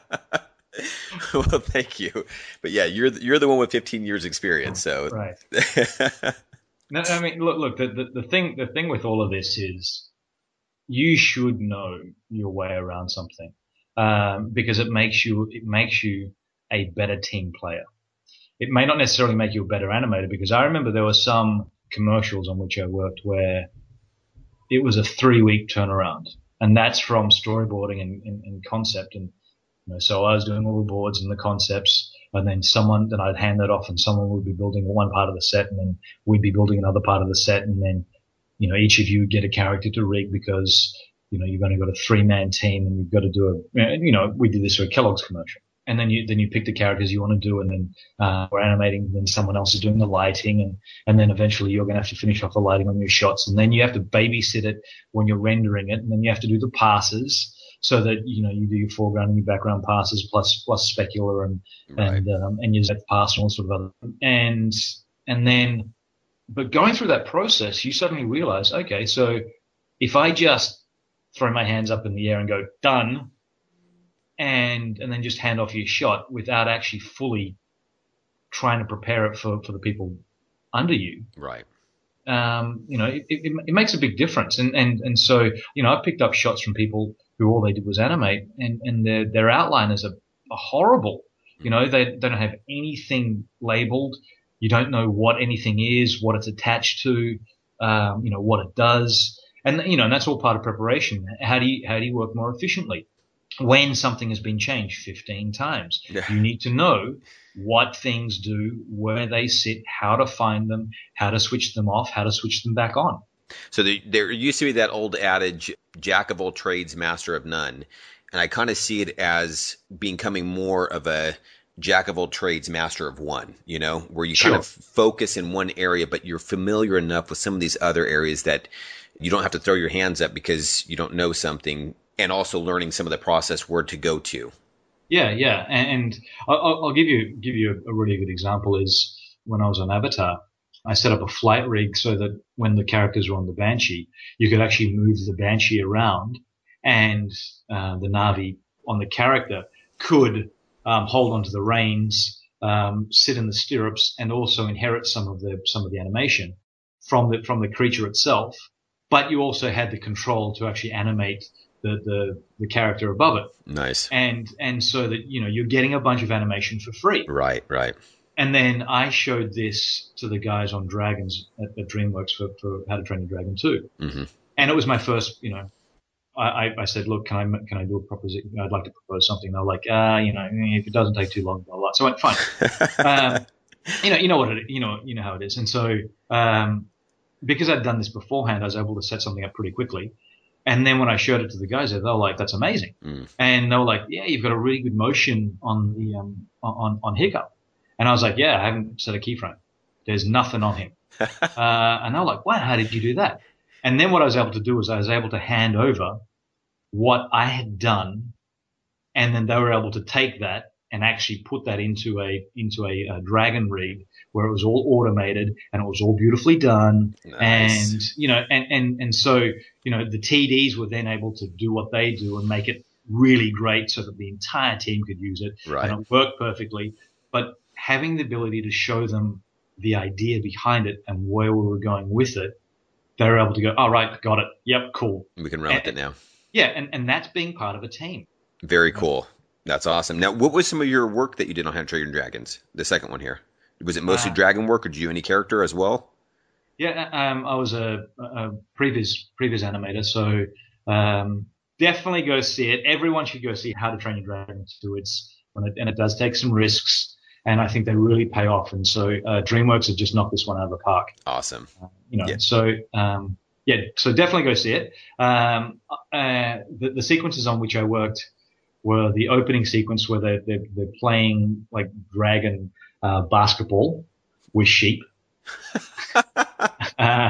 Well, thank you. But yeah, you're you're the one with fifteen years experience. So right. No, I mean, look, look. The, the the thing the thing with all of this is, you should know your way around something, um, because it makes you it makes you a better team player. It may not necessarily make you a better animator, because I remember there were some commercials on which I worked where it was a three week turnaround, and that's from storyboarding and, and, and concept. And you know, so I was doing all the boards and the concepts, and then someone then I'd hand that off, and someone would be building one part of the set, and then we'd be building another part of the set, and then, you know, each of you get a character to rig, because, you know, you've only got a three-man team and you've got to do a, you know, we did this for a Kellogg's commercial. And then you, then you pick the characters you want to do, and then, uh, we're animating, then someone else is doing the lighting, and, and then eventually you're going to have to finish off the lighting on your shots. And then you have to babysit it when you're rendering it. And then you have to do the passes, so that, you know, you do your foreground and your background passes plus, plus specular and, right. and, um, and your pass and all sort of other, and, and then, but going through that process, you suddenly realize, okay, so if I just throw my hands up in the air and go done, and and then just hand off your shot without actually fully trying to prepare it for, for the people under you, right? Um, you know, it, it, it makes a big difference. And, and and so, you know, I've picked up shots from people who all they did was animate, and and their their outliners are, are horrible. You know, they they don't have anything labeled. You don't know what anything is, what it's attached to, um, you know, what it does. And, you know, and that's all part of preparation. How do you, how do you work more efficiently? When something has been changed fifteen times, yeah. You need to know what things do, where they sit, how to find them, how to switch them off, how to switch them back on. So the, there used to be that old adage, jack of all trades, master of none. And I kind of see it as becoming more of a jack of all trades, master of one, you know, where you sure. kind of focus in one area, but you're familiar enough with some of these other areas that you don't have to throw your hands up because you don't know something, and also learning some of the process where to go to. Yeah, yeah. And I'll, I'll give you give you a really good example is when I was on Avatar, I set up a flight rig so that when the characters were on the Banshee, you could actually move the Banshee around, and uh, the Na'vi on the character could um, hold onto the reins, um, sit in the stirrups, and also inherit some of the some of the animation from the from the creature itself. But you also had the control to actually animate the the, the character above it. Nice. And and so that, you know, you're getting a bunch of animation for free. Right, right. And then I showed this to the guys on Dragons at, at DreamWorks for, for How to Train Your Dragon two. Mm-hmm. And it was my first, you know, I, I said, look, can I can I do a proposition? I'd like to propose something. And they're like, ah, uh, you know, if it doesn't take too long, blah blah. So I went, fine. um, you know, you know what it, you know, you know how it is. And so, um, because I'd done this beforehand, I was able to set something up pretty quickly. And then when I showed it to the guys, they were like, "That's amazing," Mm. and they were like, "Yeah, you've got a really good motion on the um on on Hiccup," and I was like, "Yeah, I haven't set a keyframe. There's nothing on him," uh, and they were like, "Wow, how did you do that?" And then what I was able to do was I was able to hand over what I had done, and then they were able to take that and actually put that into a into a, a Dragon rig where it was all automated and it was all beautifully done. Nice. And you know, and and and so you know, the T Ds were then able to do what they do and make it really great so that the entire team could use it, Right. and it worked perfectly. But having the ability to show them the idea behind it and where we were going with it, they were able to go, "Oh, right, got it. Yep, cool. We can run And, with it now." yeah, and, and that's being part of a team. Very cool. That's awesome. Now, what was some of your work that you did on How to Train Your Dragons? The second one here. Was it mostly Uh, dragon work, or did you do any character as well? Yeah, um, I was a, a previous previous animator, so um, definitely go see it. Everyone should go see How to Train Your Dragon two. It's when it, and it does take some risks, and I think they really pay off. And so uh, DreamWorks have just knocked this one out of the park. Awesome. Uh, you know, Yeah. so um, yeah, so definitely go see it. Um, uh, the, the sequences on which I worked were the opening sequence where they're they're, they're playing like dragon uh, basketball with sheep. uh,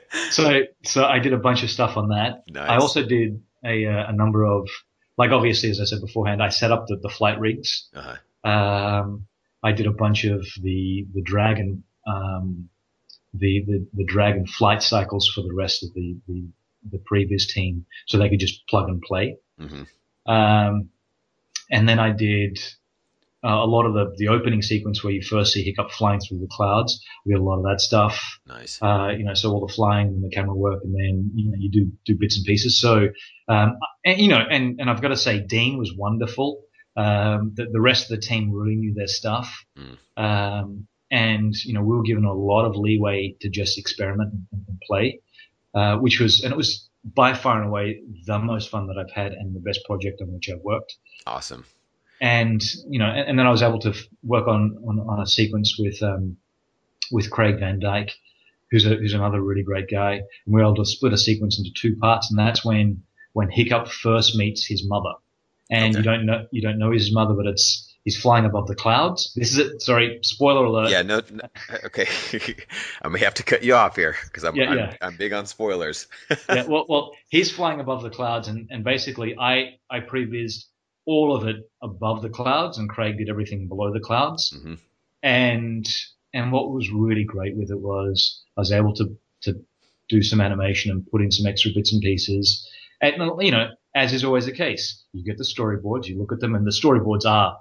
so so I did a bunch of stuff on that. Nice. I also did a uh, a number of, like, obviously, as I said beforehand, I set up the, the flight rigs. Uh-huh. Um, I did a bunch of the the dragon um, the, the the dragon flight cycles for the rest of the the, the previous team, so they could just plug and play. Mm-hmm. Um, and then I did uh, a lot of the, the opening sequence where you first see Hiccup flying through the clouds. We did a lot of that stuff. Nice. Uh, you know, so all the flying and the camera work, and then, you know, you do, do bits and pieces. So, um, and, you know, and, and I've got to say, Dean was wonderful. Um, the, the rest of the team really knew their stuff. Mm. Um, and, you know, we were given a lot of leeway to just experiment and, and play, uh, which was, and it was by far and away the most fun that I've had and the best project on which I've worked. Awesome. And, you know, and, and then I was able to f- work on, on, on a sequence with, um, with Craig Van Dyke, who's a, who's another really great guy. And we were able to split a sequence into two parts. And that's when, when Hiccup first meets his mother. And Okay. you don't know, you don't know his mother, but it's, he's flying above the clouds. This is it. Sorry, spoiler alert. Yeah, no, no okay. I may have to cut you off here because I'm, Yeah, I'm, yeah. I'm big on spoilers. Yeah, well, well, he's flying above the clouds, and, and basically I, I prevised all of it above the clouds, and Craig did everything below the clouds. Mm-hmm. And, and what was really great with it was I was able to, to do some animation and put in some extra bits and pieces. And, you know, as is always the case, you get the storyboards, you look at them, and the storyboards are,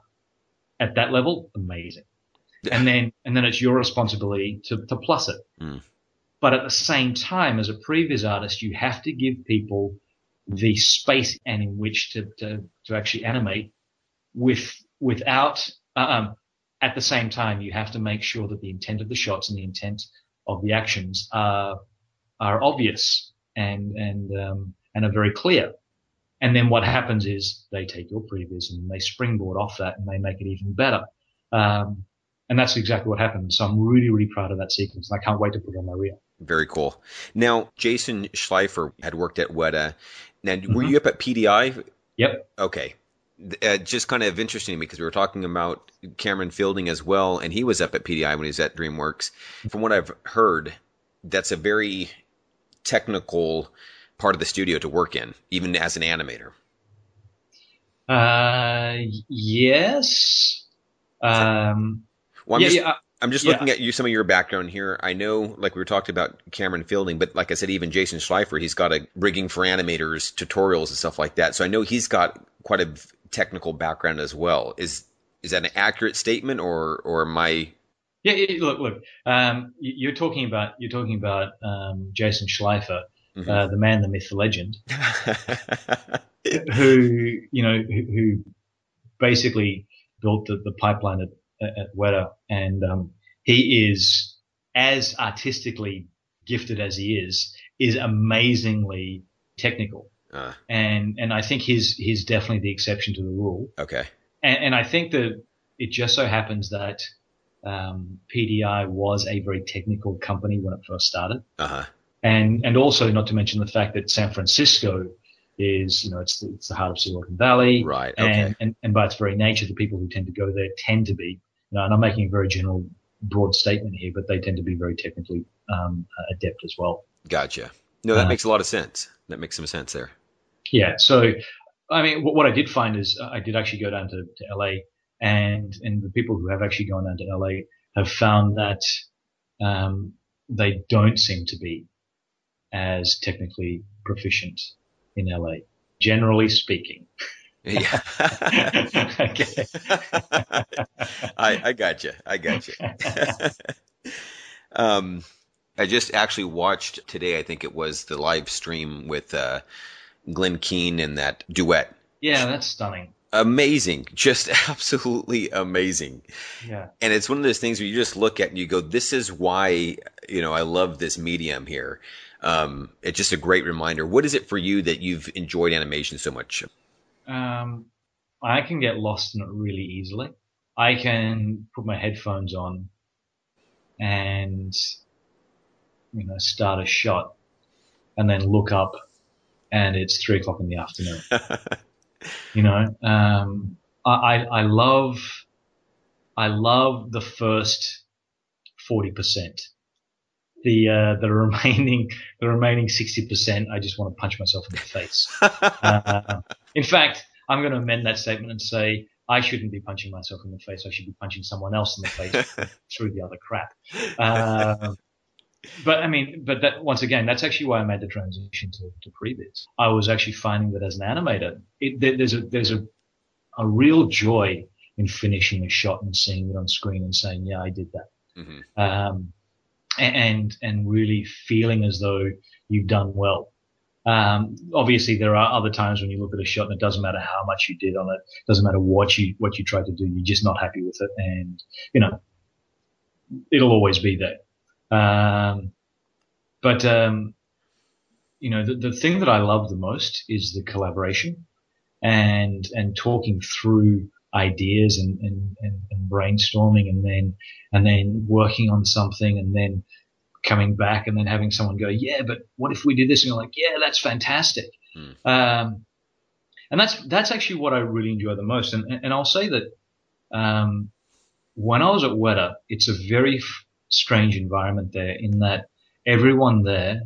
at that level, amazing. Yeah. And then, and then it's your responsibility to, to plus it. Mm. But at the same time, as a previs artist, you have to give people the space and in which to, to, to actually animate with, without, uh, um, at the same time, you have to make sure that the intent of the shots and the intent of the actions are, are obvious and, and, um, and are very clear. And then what happens is they take your previs and they springboard off that and they make it even better. Um, and that's exactly what happened. So I'm really, really proud of that sequence, and I can't wait to put it on my reel. Very cool. Now, Jason Schleifer had worked at Weta. Now, Mm-hmm. were you up at P D I? Yep. Okay. Uh, just kind of interesting to me because we were talking about Cameron Fielding as well, and he was up at P D I when he was at DreamWorks. From what I've heard, that's a very technical part of the studio to work in, even as an animator. Uh, yes. Um, Well, I'm yeah, just, yeah. I'm just yeah. looking at you, some of your background here. I know, like we were talking about Cameron Fielding, but like I said, even Jason Schleifer, he's got a rigging for animators, tutorials and stuff like that. So I know he's got quite a technical background as well. Is is that an accurate statement, or or am I? Yeah, yeah, look, look. Um, you- you're talking about you're talking about um, Jason Schleifer, Mhm. uh, the man, the myth, the legend, who you know who, who basically built the, the pipeline at, at Weta, and um, he is, as artistically gifted as he is, is amazingly technical, uh, and and I think he's he's definitely the exception to the rule. okay. And, and I think that it just so happens that um, P D I was a very technical company when it first started. Uh huh. And, and also not to mention the fact that San Francisco is, you know, it's the, it's the heart of Silicon Valley. Right. And, Okay. and, and by its very nature, the people who tend to go there tend to be, you know, and I'm making a very general, broad statement here, but they tend to be very technically um, adept as well. Gotcha. No, that Uh, makes a lot of sense. That makes some sense there. Yeah. So, I mean, what, what I did find is I did actually go down to, to L A, and, and the people who have actually gone down to L A have found that um, they don't seem to be as technically proficient in L A, generally speaking. Yeah. Okay. I, I gotcha. I gotcha. um, I just actually watched today, I think it was the live stream with uh, Glenn Keane and that duet. Yeah, that's stunning. Amazing. Just absolutely amazing. Yeah. And it's one of those things where you just look at and you go, this is why, you know, I love this medium here. Um, it's just a great reminder. What is it for you that you've enjoyed animation so much? Um, I can get lost in it really easily. I can put my headphones on and, you know, start a shot and then look up and it's three o'clock in the afternoon. You know, um, I, I, I love, I love the first forty percent. The, uh, the remaining, the remaining sixty percent, I just want to punch myself in the face. Uh, in fact, I'm going to amend that statement and say I shouldn't be punching myself in the face. I should be punching someone else in the face through the other crap. Uh, but I mean, but that, once again, that's actually why I made the transition to, to previs. I was actually finding that as an animator, it, there, there's a, there's a, a real joy in finishing a shot and seeing it on screen and saying, yeah, I did that. Mm-hmm. Um, and, and really feeling as though you've done well. Um, obviously there are other times when you look at a shot and it doesn't matter how much you did on it, doesn't matter what you, what you tried to do, you're just not happy with it. And, you know, it'll always be there. Um, but, um, you know, the, the thing that I love the most is the collaboration and, and talking through ideas and, and, and, and brainstorming and then, and then working on something and then coming back and then having someone go, yeah, but what if we did this? And you're like, yeah, that's fantastic. Mm. Um, and that's, that's actually what I really enjoy the most. And, and I'll say that, um, when I was at Weta, it's a very f- strange environment there in that everyone there,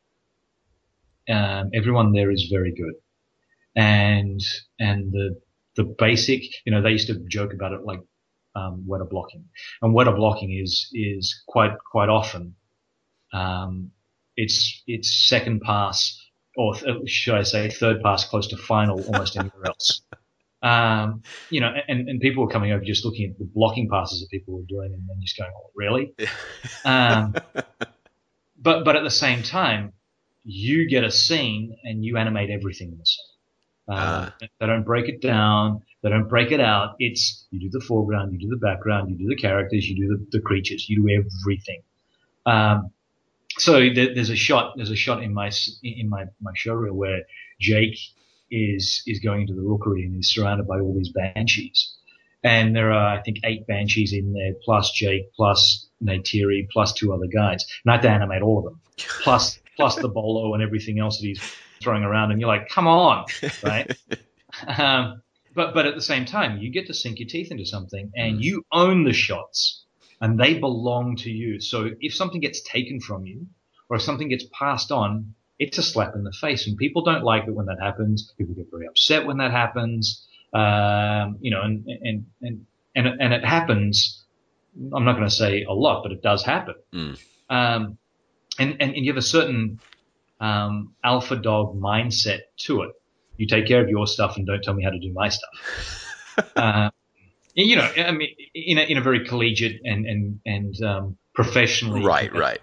um, everyone there is very good. And, and the, the basic, you know, they used to joke about it like, um, Weta blocking. And Weta blocking is, is quite, quite often, um, it's, it's second pass, or th- should I say third pass close to final almost anywhere else. Um, you know, and, and people were coming over just looking at the blocking passes that people were doing and then just going, oh, really? um, but, but at the same time, you get a scene and you animate everything in the scene. Uh, uh. They don't break it down. They don't break it out. It's, you do the foreground, you do the background, you do the characters, you do the, the creatures, you do everything. Um, so there, there's a shot, there's a shot in my, in my, my showreel where Jake is, is going into the rookery and he's surrounded by all these banshees. And there are, I think, eight banshees in there, plus Jake, plus Neytiri, plus two other guys. And I have to animate all of them. Plus, plus the bolo and everything else that he's throwing around. And you're like, come on, right? um, but, but at the same time, you get to sink your teeth into something and mm. you own the shots and they belong to you. So if something gets taken from you or if something gets passed on, it's a slap in the face. And people don't like it when that happens. People get very upset when that happens. Um, you know, and, and, and, and, and it happens. I'm not going to say a lot, but it does happen. Mm. Um, and, and, and you have a certain, um, alpha dog mindset to it. You take care of your stuff and don't tell me how to do my stuff. uh, you know, I mean, in a, in a very collegiate and, and, and, um, professionally. Right, right.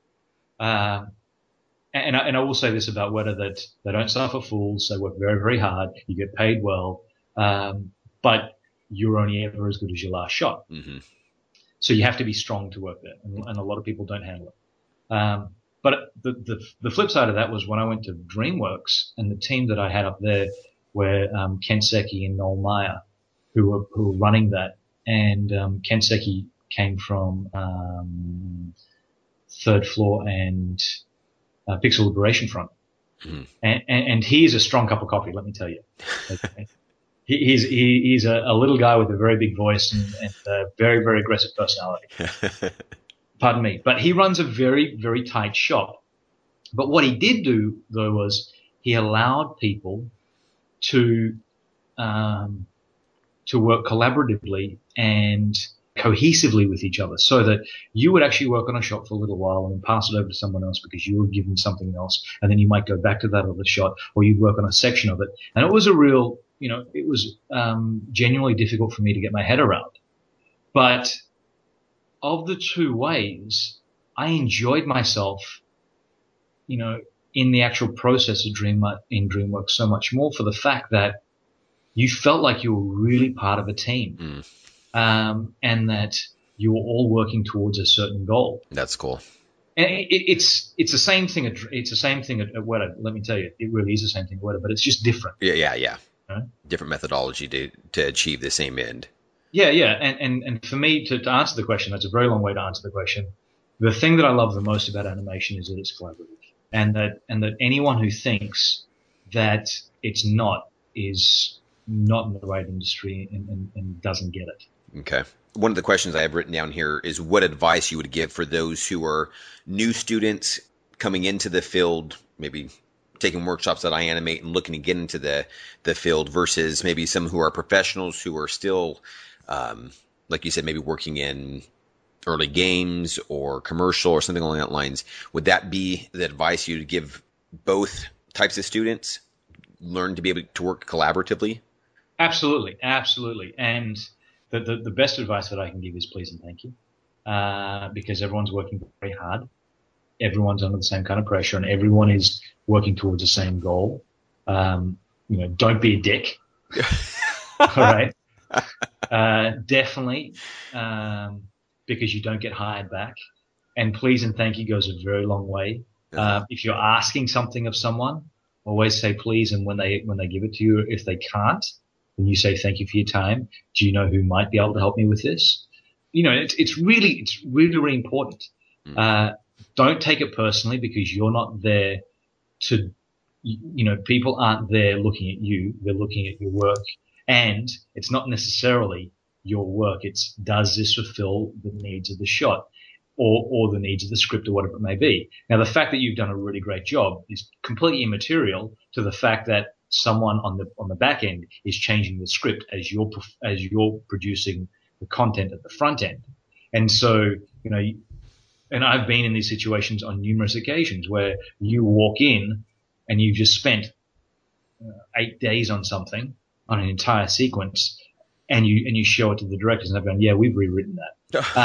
Um, and I, and I will say this about Weta, that they don't suffer fools. They work very, very hard. You get paid well. Um, but you're only ever as good as your last shot. Mm-hmm. So you have to be strong to work there. And, and a lot of people don't handle it. Um, but the, the, the flip side of that was when I went to DreamWorks and the team that I had up there were, um, Ken Seki and Noel Meyer, who were, who were running that. And, um, Ken Seki came from, um, Third Floor and, uh, Pixel Liberation Front. Mm-hmm. And, and, and he is a strong cup of coffee, let me tell you. Okay. he, he's, he, he's a, a little guy with a very big voice and, and a very, very aggressive personality. Pardon me. But he runs a very, very tight shop. But what he did do, though, was he allowed people to um, to work collaboratively and cohesively with each other, so that you would actually work on a shot for a little while and then pass it over to someone else because you were given something else, and then you might go back to that other shot, or you'd work on a section of it. And it was a real, you know, it was um, genuinely difficult for me to get my head around. But of the two ways, I enjoyed myself, you know, in the actual process of Dream in DreamWorks so much more for the fact that you felt like you were really part of a team, mm. um, and that you were all working towards a certain goal. That's cool. And it, it, it's it's the same thing. At, it's the same thing at, at Weta. Let me tell you, it really is the same thing at Weta, but it's just different. Yeah, yeah, yeah. You know? Different methodology to to achieve the same end. Yeah, yeah. And and, and for me to, to answer the question, that's a very long way to answer the question. The thing that I love the most about animation is that it's collaborative, and that and that anyone who thinks that it's not is not in the right industry and, and, and doesn't get it. Okay. One of the questions I have written down here is what advice you would give for those who are new students coming into the field, maybe taking workshops at iAnimate and looking to get into the, the field, versus maybe some who are professionals who are still, um, like you said, maybe working in early games or commercial or something along that lines. Would that be the advice you'd give both types of students? Learn to be able to work collaboratively? Absolutely, absolutely. And the, the, the best advice that I can give is please and thank you, uh, because everyone's working very hard. Everyone's under the same kind of pressure, and everyone is working towards the same goal. Um, you know, don't be a dick. All right. Uh, definitely, um, because you don't get hired back. And please and thank you goes a very long way. Uh, if you're asking something of someone, always say please, and when they when they give it to you, if they can't, then you say thank you for your time. Do you know who might be able to help me with this? You know, it's it's really it's really really important. Mm. Uh, don't take it personally because you're not there to, you know, people aren't there looking at you. They're looking at your work, and it's not necessarily your work. It's does this fulfill the needs of the shot? Or, or the needs of the script or whatever it may be. Now, the fact that you've done a really great job is completely immaterial to the fact that someone on the on the back end is changing the script as you're as you're producing the content at the front end. And so, you know, and I've been in these situations on numerous occasions where you walk in and you've just spent uh, eight days on something, on an entire sequence, and you and you show it to the directors, and they're going, "Yeah, we've rewritten that."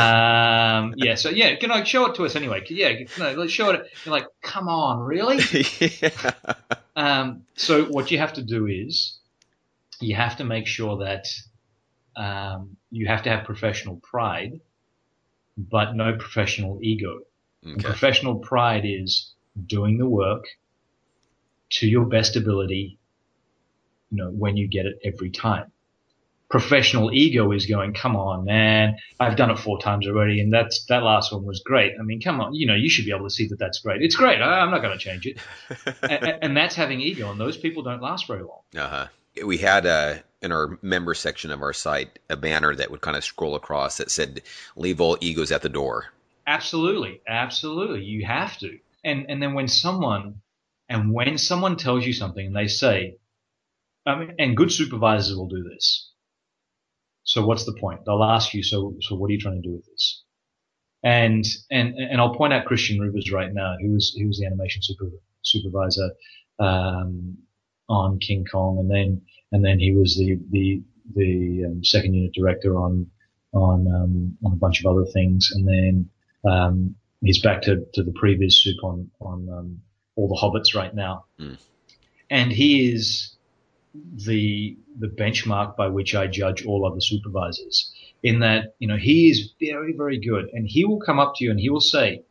um, yeah, so yeah, can I show it to us anyway? Yeah, no, let's show it. You're like, come on, really? yeah. Um, so what you have to do is you have to make sure that um, you have to have professional pride, but no professional ego. Okay. And professional pride is doing the work to your best ability, you know, when you get it every time. Professional ego is going, come on, man, I've done it four times already, and that's that last one was great. I mean, come on, you know, you should be able to see that that's great. It's great. I, I'm not going to change it. and, and that's having ego, and those people don't last very long. Uh-huh. We had uh, in our member section of our site a banner that would kind of scroll across that said, leave all egos at the door. Absolutely. Absolutely. You have to. And and then when someone, and when someone tells you something and they say, I mean, and good supervisors will do this. So what's the point? They'll ask you, so so what are you trying to do with this? And and and I'll point out Christian Rivers right now, who was who was the animation super, supervisor um, on King Kong, and then and then he was the the the um, second unit director on on um, on a bunch of other things, and then um, he's back to to the previous soup on on um, all the Hobbits right now, mm. and he is the the benchmark by which I judge all other supervisors, in that, you know, he is very, very good, and he will come up to you and he will say,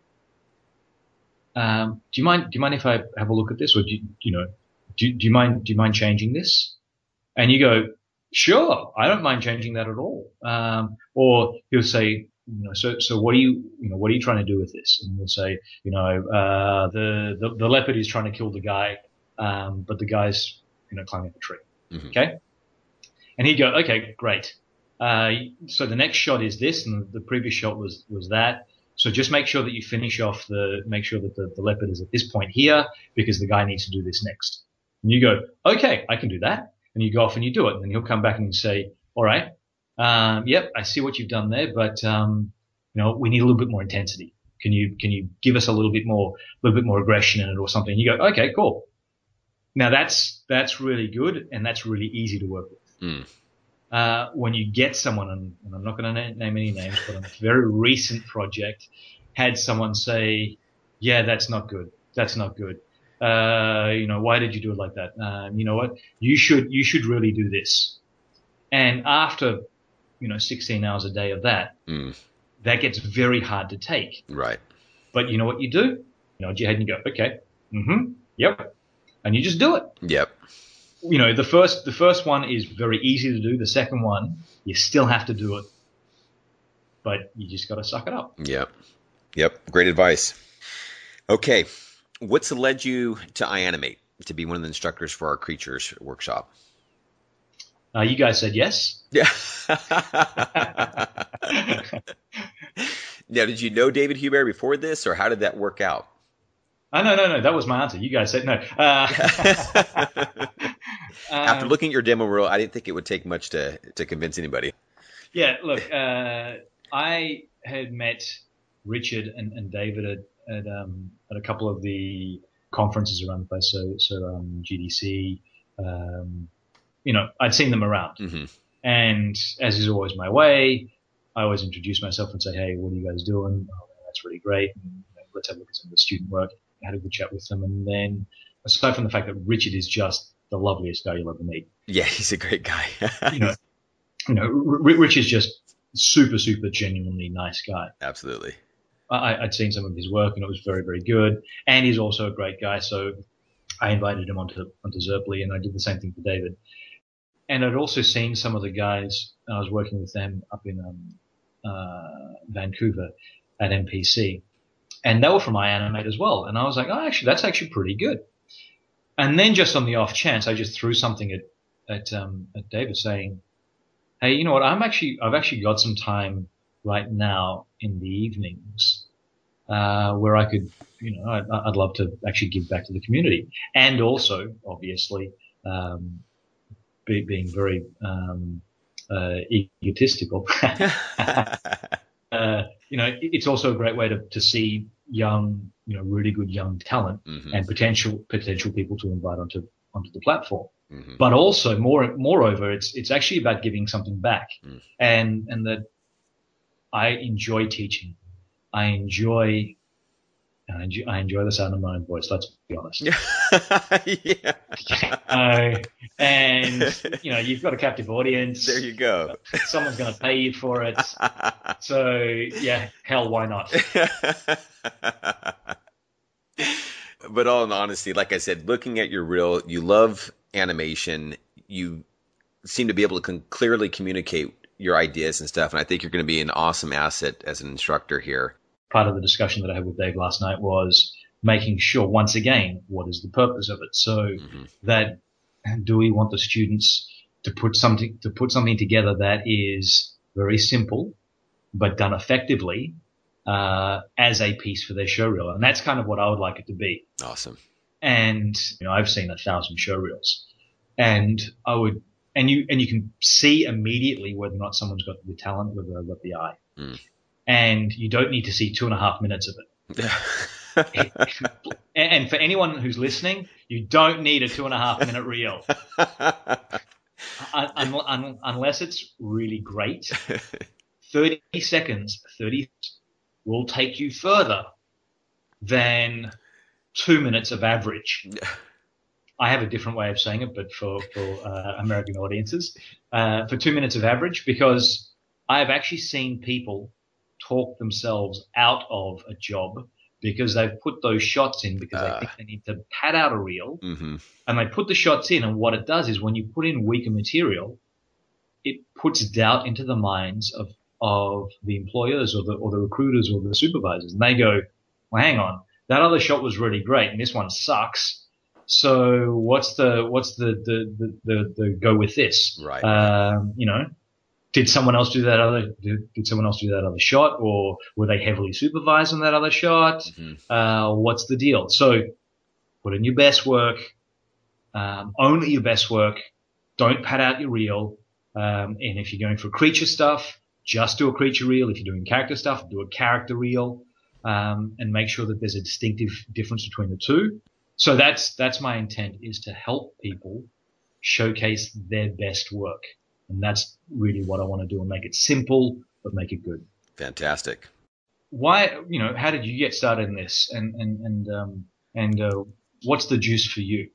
um, do you mind, do you mind if I have a look at this? Or do you, you know, do, do you mind, do you mind changing this? And you go, sure, I don't mind changing that at all. Um, or he'll say, you know, so, so what are you, you know, what are you trying to do with this? And we'll say, you know, uh, the, the, the leopard is trying to kill the guy, um, but the guy's, you know, climbing up a tree. Mm-hmm. Okay. And he'd go, okay, great. Uh, so the next shot is this, and the previous shot was, was that. So just make sure that you finish off the, make sure that the, the leopard is at this point here, because the guy needs to do this next. And you go, okay, I can do that. And you go off and you do it. And then he'll come back and you say, all right, um, yep, I see what you've done there, but, um, you know, we need a little bit more intensity. Can you, can you give us a little bit more, a little bit more aggression in it or something? And you go, okay, cool. Now that's, that's really good, and that's really easy to work with. Mm. Uh, when you get someone, and, and I'm not going to na- name any names, but on a very recent project, had someone say, yeah, that's not good. That's not good. Uh, you know, why did you do it like that? Um, you know what? You should, you should really do this. And after, you know, sixteen hours a day of that, mm. that gets very hard to take. Right. But you know what you do? You nod your head and you go, okay. Mm-hmm. Yep. And you just do it. Yep. You know, the first, the first one is very easy to do. The second one, you still have to do it, but you just got to suck it up. Yep. Yep. Great advice. Okay. What's led you to iAnimate, to be one of the instructors for our Creatures workshop? Uh, you guys said yes. Yeah. Now, did you know David Huber before this, or how did that work out? Oh, no, no, no. That was my answer. You guys said no. Uh, After looking at your demo reel, I didn't think it would take much to, to convince anybody. Yeah, look, uh, I had met Richard and, and David at, at, um, at a couple of the conferences around the place. So, so um, G D C, um, you know, I'd seen them around. Mm-hmm. And as is always my way, I always introduce myself and say, hey, what are you guys doing? Oh, that's really great. And, you know, let's have a look at some of the student work. I had a good chat with them. And then aside from the fact that Richard is just the loveliest guy you'll ever meet. Yeah, he's a great guy. you know, you know, R- Rich is just super, super genuinely nice guy. Absolutely. I, I'd seen some of his work and it was very, very good. And he's also a great guy. So I invited him onto, onto Zerply, and I did the same thing for David. And I'd also seen some of the guys, I was working with them up in um, uh, Vancouver at M P C. And they were from iAnimate as well. And I was like, oh, actually, that's actually pretty good. And then just on the off chance, I just threw something at, at, um, at David saying, hey, you know what? I'm actually, I've actually got some time right now in the evenings, uh, where I could, you know, I'd, I'd love to actually give back to the community. And also, obviously, um, be, being very, um, uh, egotistical. uh, you know, it's also a great way to, to see young, you know, really good young talent mm-hmm. and potential, potential people to invite onto, onto the platform. Mm-hmm. But also more, moreover, it's, it's actually about giving something back. Mm. And, and that I enjoy teaching. I enjoy, I enjoy, I enjoy the sound of my own voice. Let's be honest. Yeah. uh, and, you know, you've got a captive audience. There you go. Someone's going to pay you for it. So, yeah, hell, why not? But all in honesty, like I said, looking at your reel, you love animation. You seem to be able to con- clearly communicate your ideas and stuff. And I think you're going to be an awesome asset as an instructor here. Part of the discussion that I had with Dave last night was making sure, once again, what is the purpose of it? So mm-hmm. that do we want the students to put something, to put something together that is very simple, but done effectively, uh, as a piece for their show reel. And that's kind of what I would like it to be. Awesome. And, you know, I've seen a thousand show reels, and I would, and you, and you can see immediately whether or not someone's got the talent, whether they've got the eye. Mm. And you don't need to see two and a half minutes of it. And for anyone who's listening, you don't need a two and a half minute reel. un- un- unless it's really great. thirty seconds, thirty will take you further than two minutes of average. I have a different way of saying it, but for, for uh, American audiences, uh, for two minutes of average, because I have actually seen people talk themselves out of a job because they've put those shots in because uh, they think they need to pad out a reel, mm-hmm. and they put the shots in, and what it does is when you put in weaker material, it puts doubt into the minds of, of the employers or the or the recruiters or the supervisors, and they go, "Well, hang on, that other shot was really great, and this one sucks. So what's the what's the the the, the, the go with this? Right. Um, you know, did someone else do that other did, did someone else do that other shot, or were they heavily supervised on that other shot? Mm-hmm. Uh, what's the deal? So put in your best work, um, only your best work. Don't pad out your reel. Um, and if you're going for creature stuff, just do a creature reel. If you're doing character stuff, do a character reel, um, and make sure that there's a distinctive difference between the two. So that's that's my intent, is to help people showcase their best work, and that's really what I want to do, and make it simple but make it good. Fantastic. Why, you know, how did you get started in this, and and and um, and uh, what's the juice for you?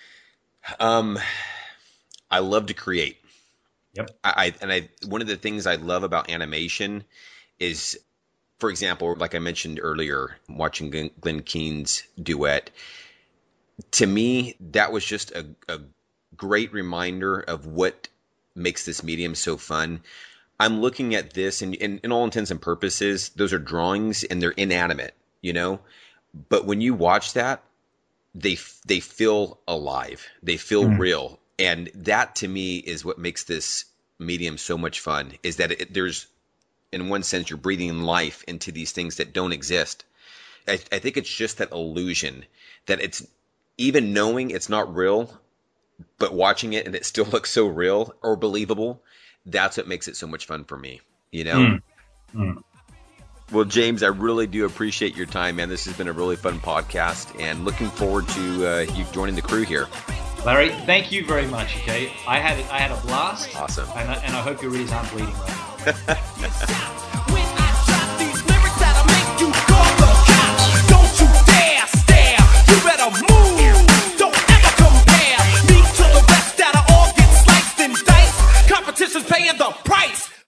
Um, I love to create. Yep. I, and I, one of the things I love about animation is, for example, like I mentioned earlier, watching Glenn, Glenn Keane's duet, to me, that was just a, a great reminder of what makes this medium so fun. I'm looking at this, and in all intents and purposes, those are drawings and they're inanimate, you know, but when you watch that, they, they feel alive. They feel mm. real. And that, to me, is what makes this medium so much fun, is that it, there's, in one sense, you're breathing life into these things that don't exist. I, I think it's just that illusion that it's, even knowing it's not real, but watching it and it still looks so real or believable, that's what makes it so much fun for me, you know? Mm. Mm. Well, James, I really do appreciate your time, man. This has been a really fun podcast, and looking forward to uh, you joining the crew here. Larry, thank you very much. Okay, I had I had a blast. Awesome, and I, and I hope your ears aren't bleeding right now.